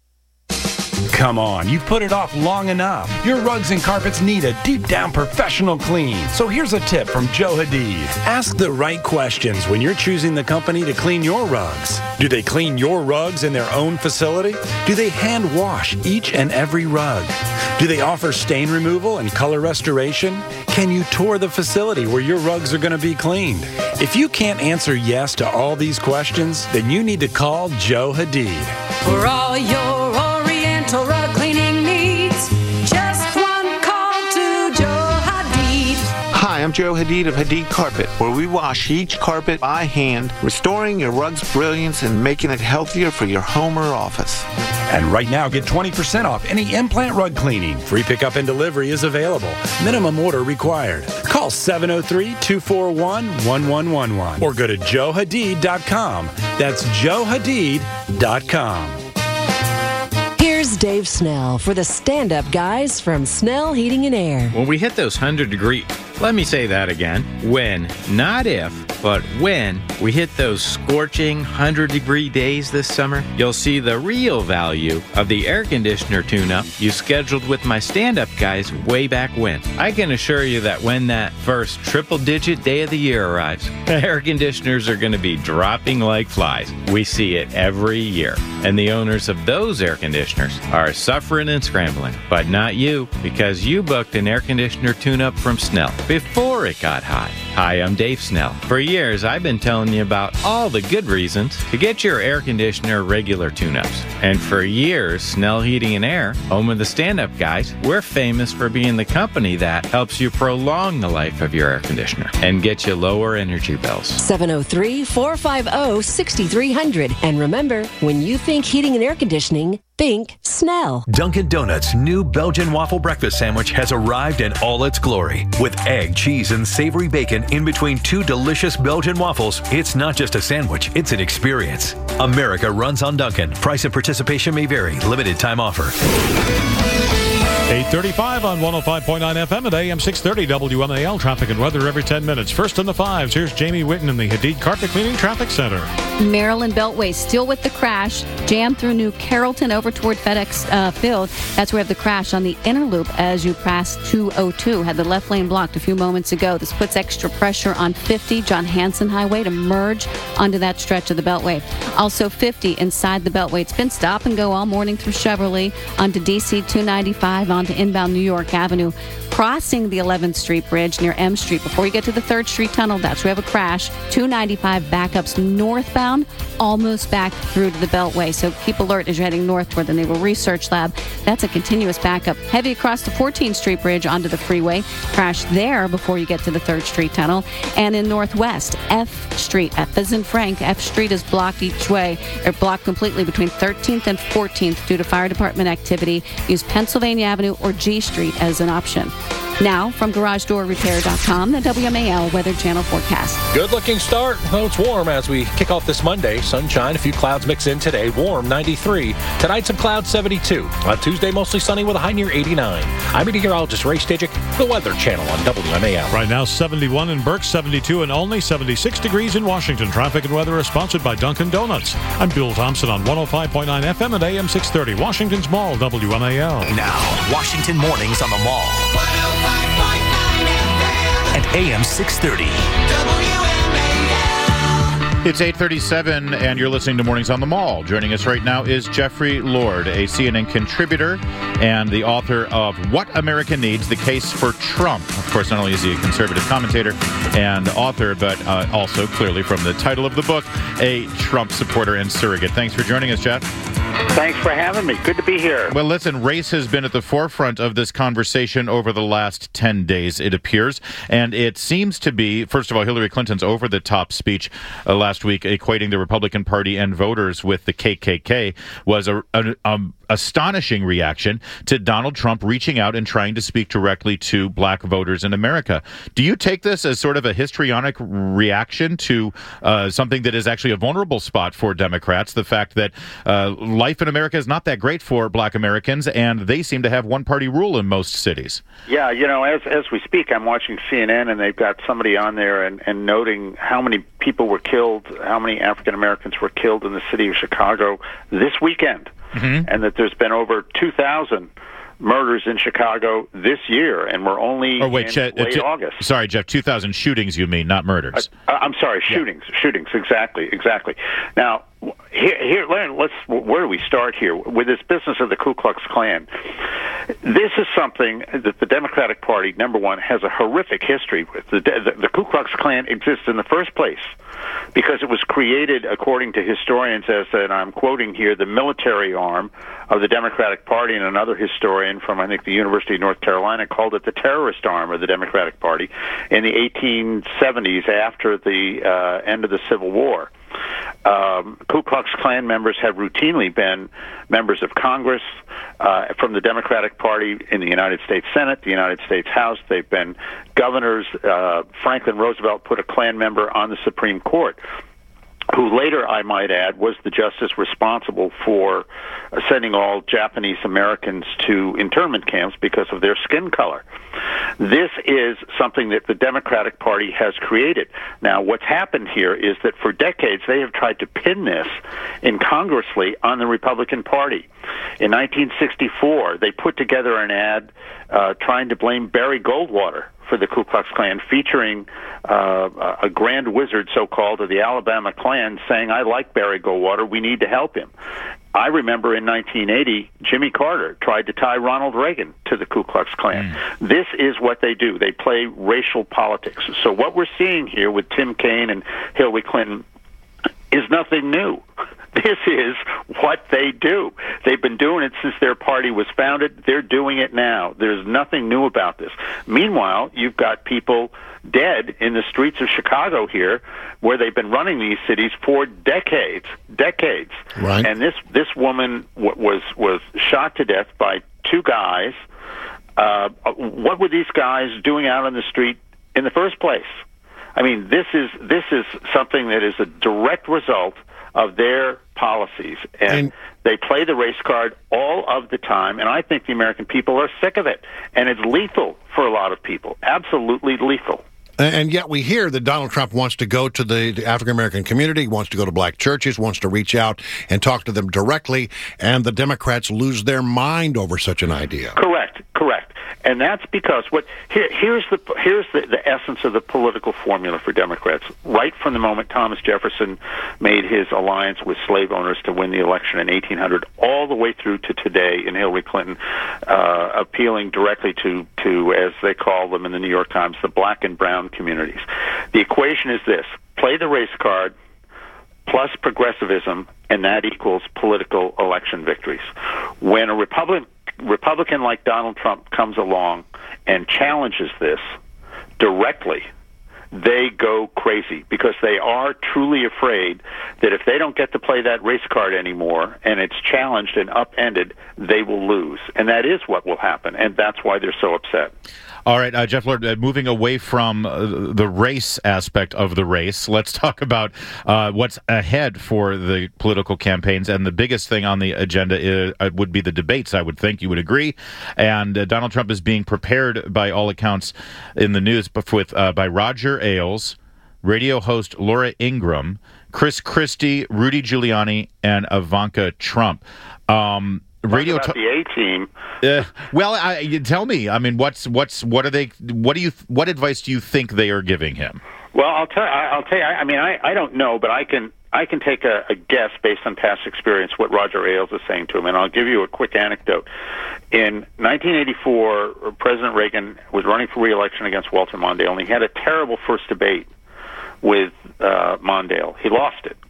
Come on, you've put it off long enough. Your rugs and carpets need a deep-down professional clean. So here's a tip from Joe Hadid. Ask the right questions when you're choosing the company to clean your rugs. Do they clean your rugs in their own facility? Do they hand wash each and every rug? Do they offer stain removal and color restoration? Can you tour the facility where your rugs are going to be cleaned? If you can't answer yes to all these questions, then you need to call Joe Hadid. For all your Oriental rug cleaning needs, just one call to Joe Hadid. Hi, Hi, I'm Joe Hadid of Hadid Carpet, where we wash each carpet by hand, restoring your rug's brilliance and making it healthier for your home or office. And right now, get 20% off any implant rug cleaning. Free pickup and delivery is available. Minimum order required. Call 703-241-1111 or go to joehadid.com. That's joehadid.com. Here's Dave Snell for the stand-up guys from Snell Heating and Air. When we hit those 100-degree, let me say that again. When, not if, but when we hit those scorching 100-degree days this summer, you'll see the real value of the air conditioner tune-up you scheduled with my stand-up guys way back when. I can assure you that when that first triple-digit day of the year arrives, air conditioners are going to be dropping like flies. We see it every year. And the owners of those air conditioners are suffering and scrambling. But not you, because you booked an air conditioner tune-up from Snell before it got hot. Hi, I'm Dave Snell. For years, I've been telling you about all the good reasons to get your air conditioner regular tune-ups. And for years, Snell Heating and Air, home of the stand-up guys, we're famous for being the company that helps you prolong the life of your air conditioner and get you lower energy bills. 703-450-6300. And remember, when you think heating and air conditioning, think Snell. Dunkin' Donuts' new Belgian waffle breakfast sandwich has arrived in all its glory. With egg, cheese, and savory bacon in between two delicious Belgian waffles, it's not just a sandwich, it's an experience. America runs on Dunkin'. Price and participation may vary. Limited time offer. 8:35 on 105.9 FM at AM 630 WMAL. Traffic and weather every 10 minutes. First in the fives, here's Jamie Witten in the Hadid Carpet Cleaning Traffic Center. Maryland Beltway still with the crash. Jammed through New Carrollton over toward FedEx Field. That's where we have the crash on the inner loop as you pass 202. Had the left lane blocked a few moments ago. This puts extra pressure on 50 John Hanson Highway to merge onto that stretch of the Beltway. Also 50 inside the Beltway. It's been stop and go all morning through Cheverly onto DC 295 onto inbound New York Avenue. Crossing the 11th Street Bridge near M Street before you get to the 3rd Street Tunnel. That's where we have a crash. 295 backups northbound, almost back through to the Beltway. So keep alert as you're heading north toward the Naval Research Lab. That's a continuous backup. Heavy across the 14th Street Bridge onto the freeway. Crash there before you get to the 3rd Street Tunnel. And in northwest, F Street, F as in Frank, F Street is blocked each way, or blocked completely between 13th and 14th due to fire department activity. Use Pennsylvania Avenue or G Street as an option. Now, from GarageDoorRepair.com, the WMAL Weather Channel forecast. Good-looking start, though it's warm as we kick off this Monday. Sunshine, a few clouds mix in today. Warm, 93. Tonight, some clouds, 72. On Tuesday, mostly sunny with a high near 89. I'm meteorologist Ray Stajic, the Weather Channel on WMAL. Right now, 71 in Berks, 72 in Olney, 76 degrees in Washington. Traffic and weather is sponsored by Dunkin' Donuts. I'm Bill Thompson on 105.9 FM and AM 630. Washington's Mall, WMAL. Now, Washington Mornings on the Mall. And AM 630. It's 8:37, and you're listening to Mornings on the Mall. Joining us right now is Jeffrey Lord, a CNN contributor and the author of What America Needs, The Case for Trump. Of course, not only is he a conservative commentator and author, but also, clearly from the title of the book, a Trump supporter and surrogate. Thanks for joining us, Jeff. Thanks for having me. Good to be here. Well, listen, race has been at the forefront of this conversation over the last 10 days, it appears. And it seems to be, first of all, Hillary Clinton's over-the-top speech last week equating the Republican Party and voters with the KKK was an astonishing reaction to Donald Trump reaching out and trying to speak directly to black voters in America. Do you take this as sort of a histrionic reaction to something that is actually a vulnerable spot for Democrats, the fact that life in America is not that great for black Americans, and they seem to have one-party rule in most cities? Yeah, you know, as we speak, I'm watching CNN, and they've got somebody on there and noting how many people were killed, how many African Americans were killed in the city of Chicago this weekend, and that there's been over 2,000 murders in Chicago this year, and we're only in late August. Sorry, Jeff, 2,000 shootings you mean, not murders. I'm sorry, shootings, exactly. Now, Where do we start here with this business of the Ku Klux Klan? This is something that the Democratic Party, number one, has a horrific history with. The Ku Klux Klan exists in the first place because it was created, according to historians, as, and I'm quoting here, the military arm of the Democratic Party, and another historian from, I think, the University of North Carolina called it the terrorist arm of the Democratic Party in the 1870s after the end of the Civil War. Ku Klux Klan members have routinely been members of Congress from the Democratic Party in the United States Senate, the United States House. They've been governors. Franklin Roosevelt put a Klan member on the Supreme Court, who later, I might add, was the justice responsible for sending all Japanese Americans to internment camps because of their skin color. This is something that the Democratic Party has created. Now, what's happened here is that for decades they have tried to pin this incongruously on the Republican Party. In 1964, they put together an ad trying to blame Barry Goldwater for the Ku Klux Klan, featuring a grand wizard, so-called, of the Alabama Klan, saying, "I like Barry Goldwater, we need to help him." I remember in 1980, Jimmy Carter tried to tie Ronald Reagan to the Ku Klux Klan. This is what they do. They play racial politics. So what we're seeing here with Tim Kaine and Hillary Clinton is nothing new. This is what they do. They've been doing it since their party was founded. They're doing it now. There's nothing new about this. Meanwhile, you've got people dead in the streets of Chicago here, where they've been running these cities for decades. Right. And this woman was shot to death by two guys. What were these guys doing out on the street in the first place? I mean, this is something that is a direct result of their policies, and they play the race card all of the time, and I think the American people are sick of it, and it's lethal for a lot of people, absolutely lethal. And yet we hear that Donald Trump wants to go to the African-American community, wants to go to black churches, wants to reach out and talk to them directly, and the Democrats lose their mind over such an idea. Correct. And that's because here's the essence of the political formula for Democrats. Right from the moment Thomas Jefferson made his alliance with slave owners to win the election in 1800, all the way through to today in Hillary Clinton, appealing directly to, as they call them in the New York Times, the black and brown communities. The equation is this: play the race card plus progressivism, and that equals political election victories. When a Republican like Donald Trump comes along and challenges this directly, they go crazy because they are truly afraid that if they don't get to play that race card anymore and it's challenged and upended, they will lose. And that is what will happen, and that's why they're so upset. All right, Jeff Lord, moving away from the race aspect of the race, let's talk about what's ahead for the political campaigns. And the biggest thing on the agenda would be the debates, I would think. You would agree. And Donald Trump is being prepared, by all accounts in the news, by Roger Ailes, radio host Laura Ingraham, Chris Christie, Rudy Giuliani, and Ivanka Trump. Radio about the A-team. Well, tell me. I mean, what advice do you think they are giving him? Well, I'll tell you. I mean, I don't know, but I can take a guess based on past experience what Roger Ailes is saying to him, and I'll give you a quick anecdote. In 1984, President Reagan was running for re-election against Walter Mondale, and he had a terrible first debate with Mondale. He lost it,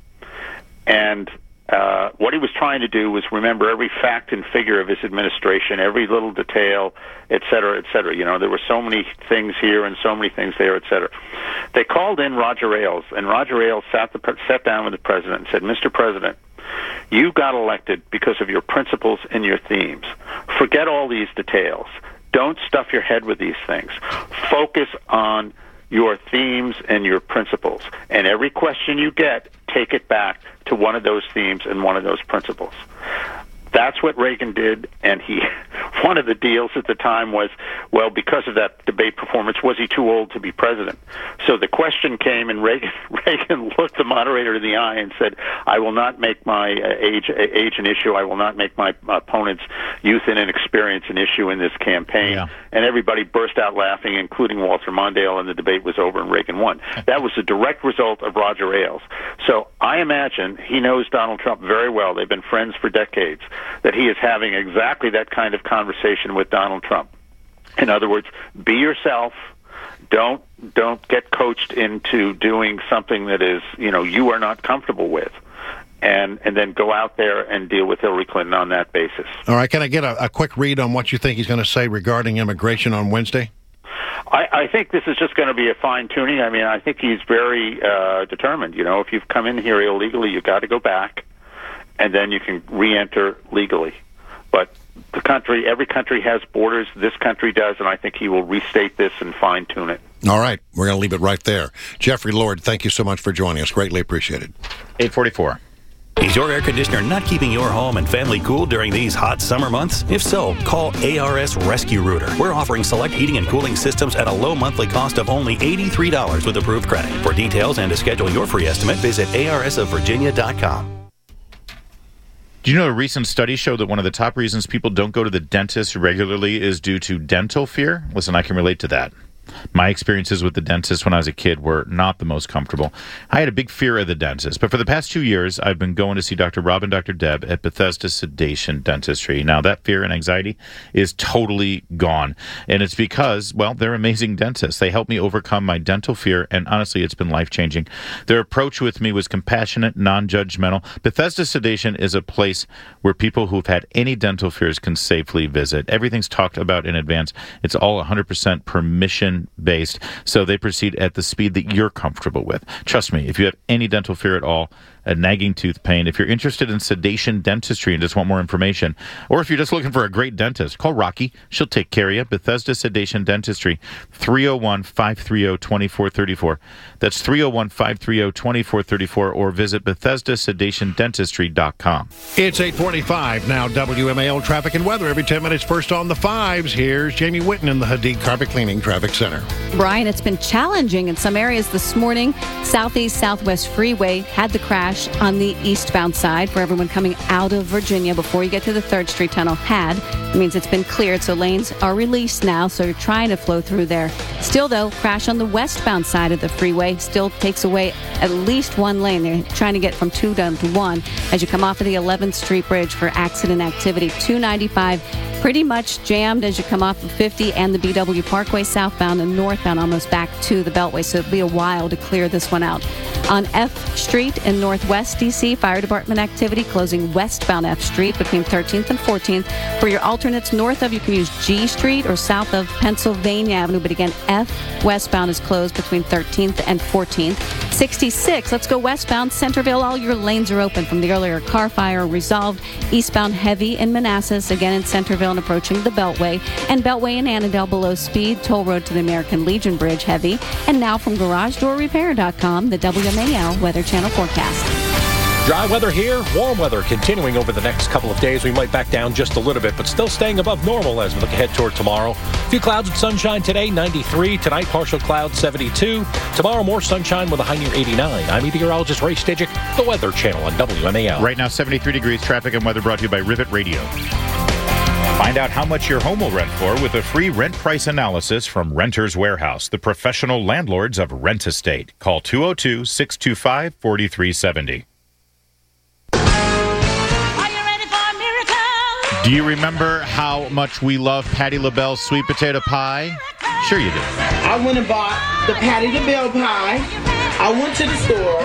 and what he was trying to do was remember every fact and figure of his administration, every little detail, et cetera, et cetera. You know, there were so many things here and so many things there, et cetera. They called in Roger Ailes, and Roger Ailes sat down with the president and said, "Mr. President, you got elected because of your principles and your themes. Forget all these details. Don't stuff your head with these things. Focus on your themes and your principles. And every question you get, take it back to one of those themes and one of those principles." That's what Reagan did, and one of the deals at the time was, well, because of that debate performance, was he too old to be president? So the question came, and Reagan looked the moderator in the eye and said, I will not make my age an issue. I will not make my opponent's youth and inexperience an issue in this campaign. Yeah. And everybody burst out laughing, including Walter Mondale, and the debate was over and Reagan won. That was the direct result of Roger Ailes. So I imagine he knows Donald Trump very well. They've been friends for decades. That he is having exactly that kind of conversation with Donald Trump. In other words, be yourself. Don't get coached into doing something that is, you are not comfortable with. And then go out there and deal with Hillary Clinton on that basis. All right, can I get a quick read on what you think he's going to say regarding immigration on Wednesday? I think this is just going to be a fine-tuning. I mean, I think he's very determined. If you've come in here illegally, you've got to go back. And then you can re-enter legally. But every country has borders. This country does, and I think he will restate this and fine-tune it. All right. We're going to leave it right there. Jeffrey Lord, thank you so much for joining us. Greatly appreciated. 844. Is your air conditioner not keeping your home and family cool during these hot summer months? If so, call ARS Rescue Rooter. We're offering select heating and cooling systems at a low monthly cost of only $83 with approved credit. For details and to schedule your free estimate, visit arsofvirginia.com. Do you know a recent study showed that one of the top reasons people don't go to the dentist regularly is due to dental fear? Listen, I can relate to that. My experiences with the dentist when I was a kid were not the most comfortable. I had a big fear of the dentist, but for the past 2 years, I've been going to see Dr. Rob and Dr. Deb at Bethesda Sedation Dentistry. Now, that fear and anxiety is totally gone, and it's because, well, they're amazing dentists. They helped me overcome my dental fear, and honestly, it's been life-changing. Their approach with me was compassionate, non-judgmental. Bethesda Sedation is a place where people who've had any dental fears can safely visit. Everything's talked about in advance. It's all 100% permission-based, so they proceed at the speed that you're comfortable with. Trust me, if you have any dental fear at all, a nagging tooth pain, if you're interested in sedation dentistry and just want more information, or if you're just looking for a great dentist, call Rocky. She'll take care of you. Bethesda Sedation Dentistry, 301-530-2434. That's 301-530-2434, or visit BethesdaSedationDentistry.com. It's 8:45 now. WMAL traffic and weather every 10 minutes. First on the fives, here's Jamie Whitten in the Hadid Carpet Cleaning Traffic Center. Brian, it's been challenging in some areas this morning. Southeast Southwest Freeway had the crash on the eastbound side for everyone coming out of Virginia before you get to the 3rd Street Tunnel. It means it's been cleared, so lanes are released now, so you're trying to flow through there. Still, though, crash on the westbound side of the freeway still takes away at least one lane. They're trying to get from 2 down to 1 as you come off of the 11th Street Bridge for accident activity. 295 pretty much jammed as you come off of 50 and the BW Parkway southbound and northbound, almost back to the Beltway, so it'll be a while to clear this one out. On F Street in Northwest D.C., fire department activity closing westbound F Street between 13th and 14th. For your alternates north of, you can use G Street or south of Pennsylvania Avenue, but again, F westbound is closed between 13th and 14th. 66, let's go westbound. Centerville, all your lanes are open from the earlier car fire resolved. Eastbound heavy in Manassas, again in Centerville and approaching the Beltway. And Beltway in Annandale below speed. Toll Road to the American Legion Bridge heavy. And now from GarageDoorRepair.com, the WMAL Weather Channel forecast. Dry weather here, warm weather continuing over the next couple of days. We might back down just a little bit, but still staying above normal as we look ahead toward tomorrow. A few clouds with sunshine today, 93. Tonight, partial clouds, 72. Tomorrow, more sunshine with a high near 89. I'm meteorologist Ray Stidgick, the Weather Channel on WMAL. Right now, 73 degrees. Traffic and weather brought to you by Rivet Radio. Find out how much your home will rent for with a free rent price analysis from Renters Warehouse, the professional landlords of Rent Estate. Call 202-625-4370. Do you remember how much we love Patti LaBelle's sweet potato pie? Sure you do. I went and bought the Patti LaBelle pie. I went to the store.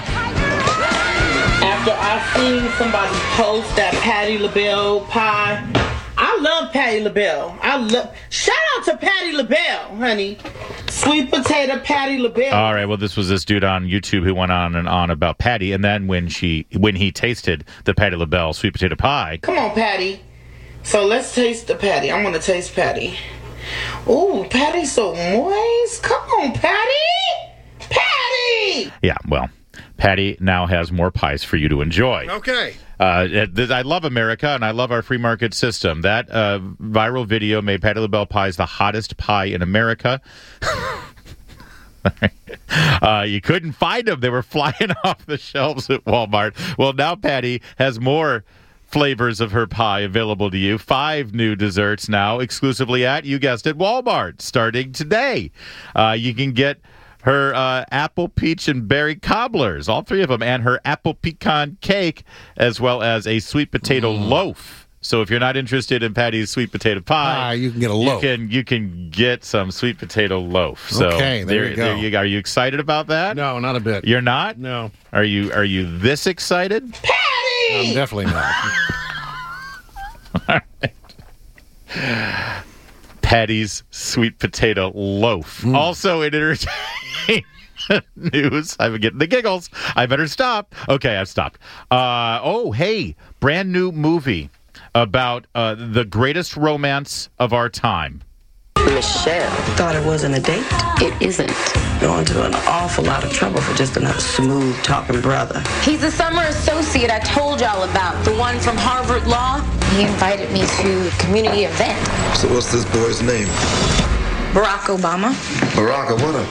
After I seen somebody post that Patti LaBelle pie, I love Patti LaBelle. Shout out to Patti LaBelle, honey. Sweet potato Patti LaBelle. All right, well, this was this dude on YouTube who went on and on about Patti, and then when he tasted the Patti LaBelle sweet potato pie. Come on, Patti. So let's taste the Patti. I want to taste Patti. Ooh, Patty's so moist. Come on, Patti. Patti! Yeah, well, Patty now has more pies for you to enjoy. Okay. I love America, and I love our free market system. That viral video made Patti LaBelle pies the hottest pie in America. You couldn't find them. They were flying off the shelves at Walmart. Well, now Patty has more flavors of her pie available to you. 5 new desserts now exclusively at, you guessed it, Walmart, starting today. You can get her apple, peach, and berry cobblers, all 3 of them, and her apple pecan cake, as well as a sweet potato loaf. So if you're not interested in Patty's sweet potato pie, you can get a loaf. You can get some sweet potato loaf. So okay, there you go. Are you excited about that? No, not a bit. You're not? No. Are you this excited? Patty! I'm definitely not. All right. Patty's sweet potato loaf. Also in entertainment news, I'm getting the giggles. I better stop. Okay, I've stopped. Brand new movie about the greatest romance of our time. Michelle thought it wasn't a date. It isn't. Going to an awful lot of trouble for just another smooth-talking brother. He's the summer associate I told y'all about, the one from Harvard Law. He invited me to a community event. So what's this boy's name? Barack Obama. Barack Obama.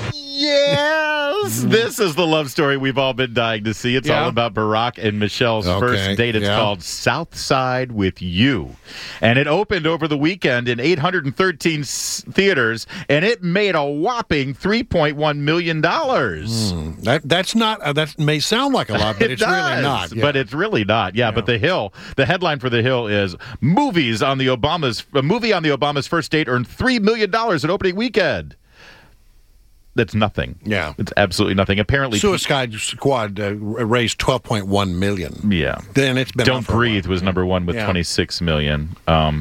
Yes! This is the love story we've all been dying to see. It's all about Barack and Michelle's first date. It's called Southside with You. And it opened over the weekend in 813 theaters, and it made a whopping $3.1 million. That's not, that may sound like a lot, but it's really not. Yeah. But it's really not. Yeah, but the headline for The Hill is a movie on the Obama's first date earned $3 million at opening weekend. That's nothing. Yeah. It's absolutely nothing. Apparently, Suicide Squad raised $12.1 million. Yeah. Then it's been Don't Breathe was number 1 with $26 million.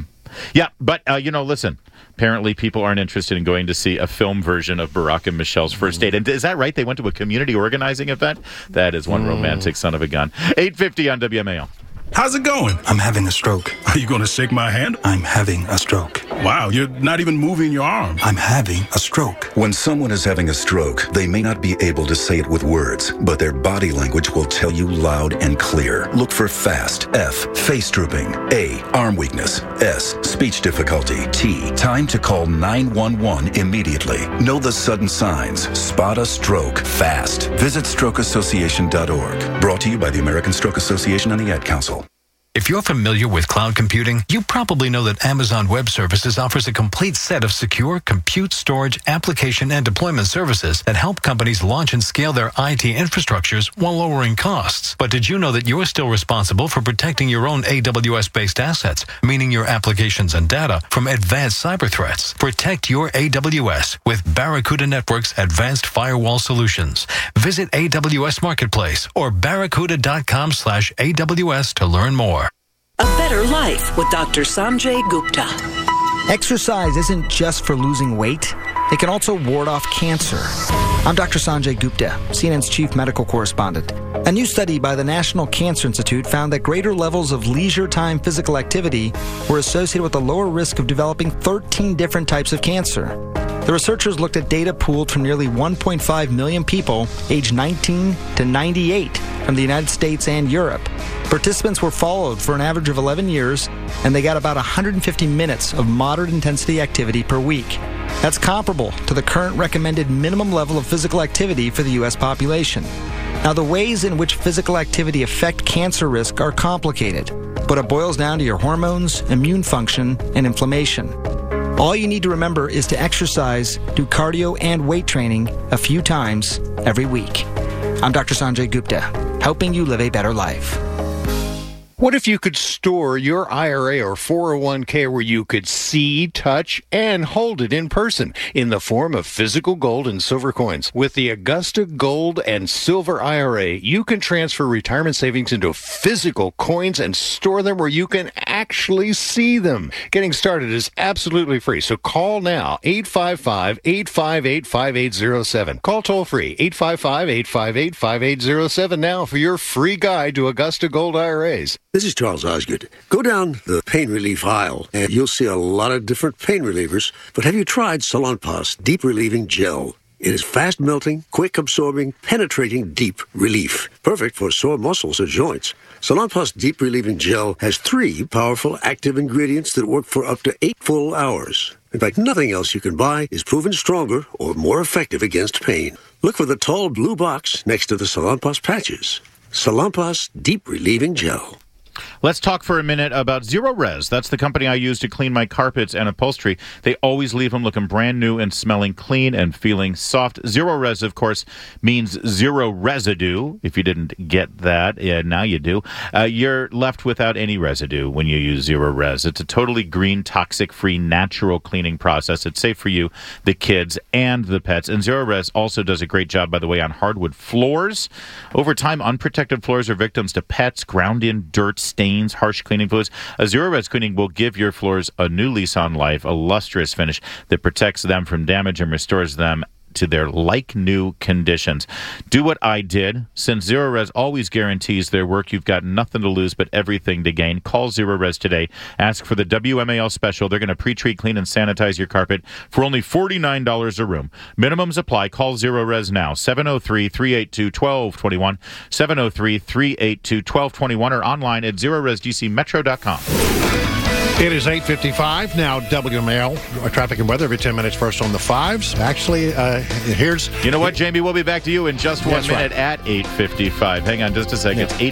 Listen. Apparently, people aren't interested in going to see a film version of Barack and Michelle's first date. And is that right? They went to a community organizing event? That is one romantic son of a gun. 850 on WMAL. How's it going? I'm having a stroke. Are you going to shake my hand? I'm having a stroke. Wow, you're not even moving your arm. I'm having a stroke. When someone is having a stroke, they may not be able to say it with words, but their body language will tell you loud and clear. Look for FAST. F, face drooping. A, arm weakness. S, speech difficulty. T, time to call 911 immediately. Know the sudden signs. Spot a stroke fast. Visit strokeassociation.org. Brought to you by the American Stroke Association and the Ad Council. If you're familiar with cloud computing, you probably know that Amazon Web Services offers a complete set of secure compute, storage, application, and deployment services that help companies launch and scale their IT infrastructures while lowering costs. But did you know that you're still responsible for protecting your own AWS-based assets, meaning your applications and data, from advanced cyber threats? Protect your AWS with Barracuda Network's advanced firewall solutions. Visit AWS Marketplace or barracuda.com/AWS to learn more. A better life with Dr. Sanjay Gupta. Exercise isn't just for losing weight. It can also ward off cancer. I'm Dr. Sanjay Gupta, CNN's chief medical correspondent. A new study by the National Cancer Institute found that greater levels of leisure time physical activity were associated with a lower risk of developing 13 different types of cancer. The researchers looked at data pooled from nearly 1.5 million people aged 19 to 98 from the United States and Europe. Participants were followed for an average of 11 years, and they got about 150 minutes of moderate intensity activity per week. That's comparable to the current recommended minimum level of physical activity for the U.S. population. Now, the ways in which physical activity affect cancer risk are complicated, but it boils down to your hormones, immune function, and inflammation. All you need to remember is to exercise, do cardio and weight training a few times every week. I'm Dr. Sanjay Gupta, helping you live a better life. What if you could store your IRA or 401k where you could see, touch, and hold it in person in the form of physical gold and silver coins? With the Augusta Gold and Silver IRA, you can transfer retirement savings into physical coins and store them where you can actually see them. Getting started is absolutely free, so call now, 855-858-5807. Call toll-free, 855-858-5807 now for your free guide to Augusta Gold IRAs. This is Charles Osgood. Go down the pain relief aisle, and you'll see a lot of different pain relievers. But have you tried Salonpas Deep Relieving Gel? It is fast-melting, quick-absorbing, penetrating deep relief. Perfect for sore muscles or joints. Salonpas Deep Relieving Gel has 3 powerful active ingredients that work for up to 8 full hours. In fact, nothing else you can buy is proven stronger or more effective against pain. Look for the tall blue box next to the Salonpas patches. Salonpas Deep Relieving Gel. Let's talk for a minute about Zero Res. That's the company I use to clean my carpets and upholstery. They always leave them looking brand new and smelling clean and feeling soft. Zero Res, of course, means zero residue. If you didn't get that, now you do. You're left without any residue when you use Zero Res. It's a totally green, toxic-free, natural cleaning process. It's safe for you, the kids, and the pets. And Zero Res also does a great job, by the way, on hardwood floors. Over time, unprotected floors are victims to pets, ground-in dirt, stains, harsh cleaning fluids. A Zero Res cleaning will give your floors a new lease on life, a lustrous finish that protects them from damage and restores them to their like-new conditions. Do what I did. Since Zero Res always guarantees their work, you've got nothing to lose but everything to gain. Call Zero Res today. Ask for the WMAL special. They're going to pre-treat, clean, and sanitize your carpet for only $49 a room. Minimums apply. Call Zero Res now. 703-382-1221. 703-382-1221 or online at ZeroResDCMetro.com. It is 8:55 now. WMAL traffic and weather every 10 minutes. First on the 5s. Actually, here's. You know what, Jamie? We'll be back to you in just 1 minute at 8:55. Hang on just a second. It's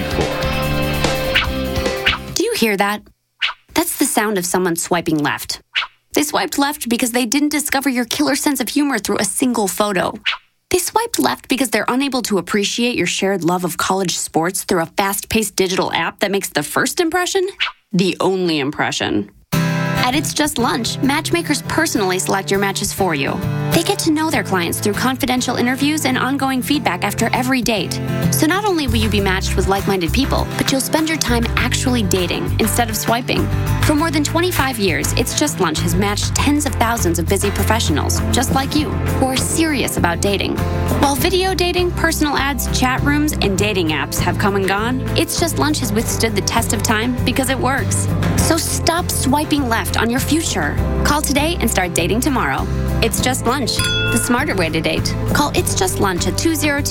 8:54. Do you hear that? That's the sound of someone swiping left. They swiped left because they didn't discover your killer sense of humor through a single photo. They swiped left because they're unable to appreciate your shared love of college sports through a fast-paced digital app that makes the first impression the only impression. At It's Just Lunch, matchmakers personally select your matches for you. They get to know their clients through confidential interviews and ongoing feedback after every date. So not only will you be matched with like-minded people, but you'll spend your time actually dating instead of swiping. For more than 25 years, It's Just Lunch has matched tens of thousands of busy professionals, just like you, who are serious about dating. While video dating, personal ads, chat rooms, and dating apps have come and gone, It's Just Lunch has withstood the test of time because it works. So stop swiping left on your future. Call today and start dating tomorrow. It's Just Lunch, the smarter way to date. Call It's Just Lunch at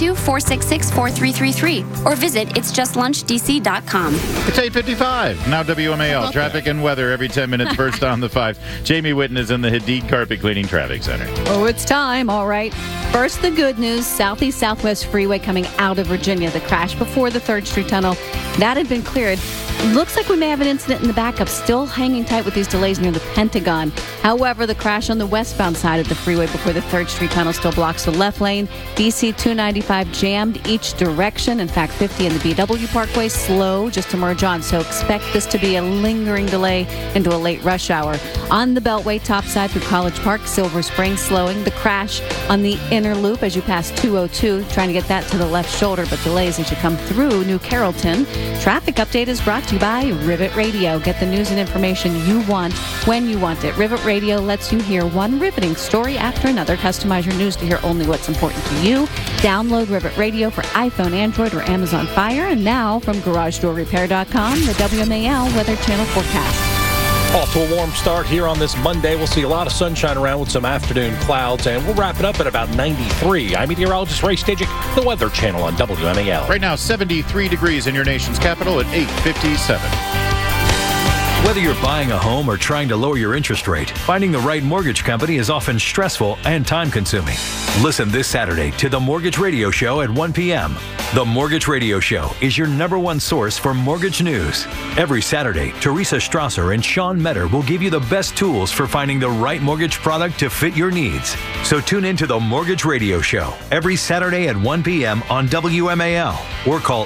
202-466-4333 or visit itsjustlunchdc.com. It's 8:55. Now WMAL. Traffic and weather every 10 minutes. First on the 5. Jamie Whitten is in the Hadid Carpet Cleaning Traffic Center. Oh, it's time. All right. First, the good news. Southeast Southwest Freeway coming out of Virginia. The crash before the 3rd Street Tunnel. That had been cleared. Looks like we may have an incident in the backup, still hanging tight with these delays near the Pentagon. However, the crash on the westbound side of the freeway before the 3rd Street Tunnel still blocks the left lane. DC 295 jammed each direction. In fact, 50 in the BW Parkway slow just to merge on. So expect this to be a lingering delay into a late rush hour. On the Beltway topside through College Park, Silver Spring slowing. The crash on the inner loop as you pass 202, trying to get that to the left shoulder, but delays as you come through New Carrollton. Traffic update is brought to you by Rivet Radio. Get the news and information you want when you want it. Rivet Radio lets you hear one riveting story after another. Customize your news to hear only what's important to you. Download Rivet Radio for iPhone, Android, or Amazon Fire. And now from GarageDoorRepair.com, the WMAL Weather Channel forecast. Off to a warm start here on this Monday. We'll see a lot of sunshine around with some afternoon clouds, and we'll wrap it up at about 93. I'm meteorologist Ray Stajic, the Weather Channel on WMAL. Right now, 73 degrees in your nation's capital at 8:57. Whether you're buying a home or trying to lower your interest rate, finding the right mortgage company is often stressful and time-consuming. Listen this Saturday to The Mortgage Radio Show at 1 p.m. The Mortgage Radio Show is your #1 source for mortgage news. Every Saturday, Teresa Strasser and Sean Metter will give you the best tools for finding the right mortgage product to fit your needs. So tune in to The Mortgage Radio Show every Saturday at 1 p.m. on WMAL or call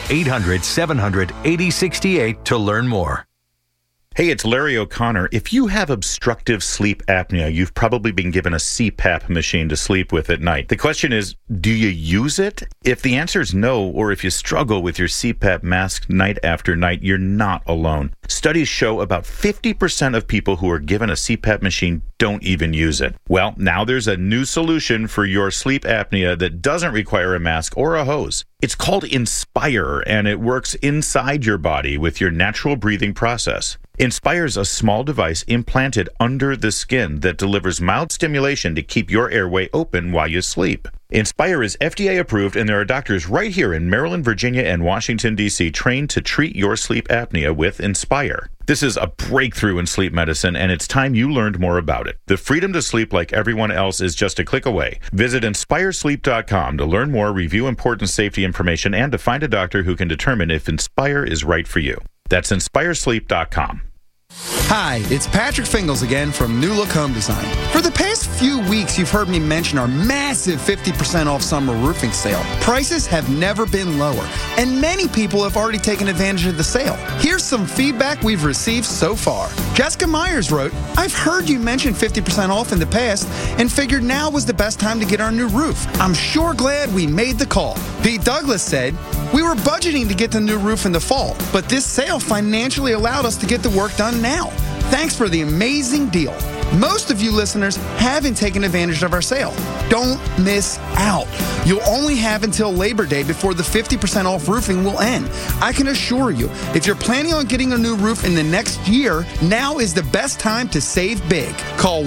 800-700-8068 to learn more. Hey, it's Larry O'Connor. If you have obstructive sleep apnea, you've probably been given a CPAP machine to sleep with at night. The question is, do you use it? If the answer is no, or if you struggle with your CPAP mask night after night, you're not alone. Studies show about 50% of people who are given a CPAP machine don't even use it. Well, now there's a new solution for your sleep apnea that doesn't require a mask or a hose. It's called Inspire, and it works inside your body with your natural breathing process. Inspire is a small device implanted under the skin that delivers mild stimulation to keep your airway open while you sleep. Inspire is FDA approved, and there are doctors right here in Maryland, Virginia, and Washington, D.C. trained to treat your sleep apnea with Inspire. This is a breakthrough in sleep medicine, and it's time you learned more about it. The freedom to sleep like everyone else is just a click away. Visit InspireSleep.com to learn more, review important safety information, and to find a doctor who can determine if Inspire is right for you. That's InspireSleep.com. Hi, it's Patrick Fingles again from New Look Home Design. For the past few weeks, you've heard me mention our massive 50% off summer roofing sale. Prices have never been lower, and many people have already taken advantage of the sale. Here's some feedback we've received so far. Jessica Myers wrote, I've heard you mention 50% off in the past and figured now was the best time to get our new roof. I'm sure glad we made the call. Pete Douglas said, we were budgeting to get the new roof in the fall, but this sale financially allowed us to get the work done now. Thanks for the amazing deal. Most of you listeners haven't taken advantage of our sale. Don't miss out. You'll only have until Labor Day before the 50% off roofing will end. I can assure you, if you're planning on getting a new roof in the next year, now is the best time to save big. Call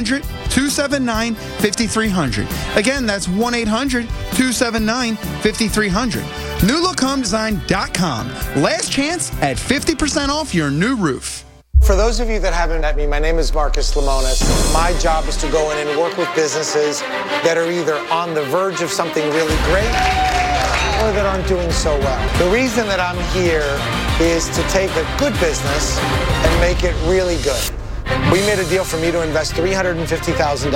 1-800-279-5300. Again, that's 1-800-279-5300. NewLookHomeDesign.com. Last chance at 50% off your new roof. For those of you that haven't met me, my name is Marcus Lemonis. My job is to go in and work with businesses that are either on the verge of something really great or that aren't doing so well. The reason that I'm here is to take a good business and make it really good. We made a deal for me to invest $350,000, $500,000,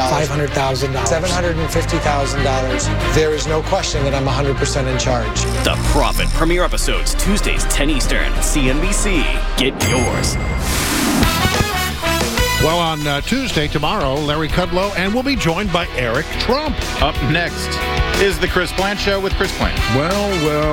$750,000. There is no question that I'm 100% in charge. The Profit premiere episodes Tuesdays 10 Eastern, CNBC. Get yours. Well, on Tuesday, tomorrow, Larry Kudlow, and we'll be joined by Eric Trump. Up next is the Chris Plant Show with Chris Plant. Well.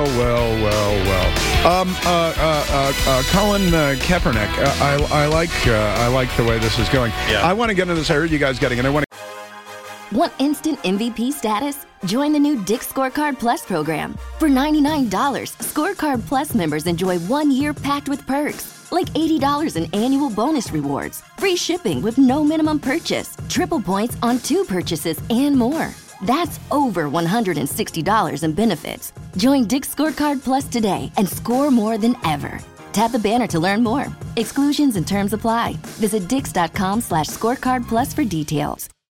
Colin Kaepernick, I like the way this is going. Yeah. I want to get into this. I heard you guys getting it. Want instant MVP status? Join the new Dick's Scorecard Plus program. For $99, Scorecard Plus members enjoy 1 year packed with perks. Like $80 in annual bonus rewards, free shipping with no minimum purchase, triple points on 2 purchases, and more. That's over $160 in benefits. Join Dick's Scorecard Plus today and score more than ever. Tap the banner to learn more. Exclusions and terms apply. Visit Dix.com/scorecard plus for details.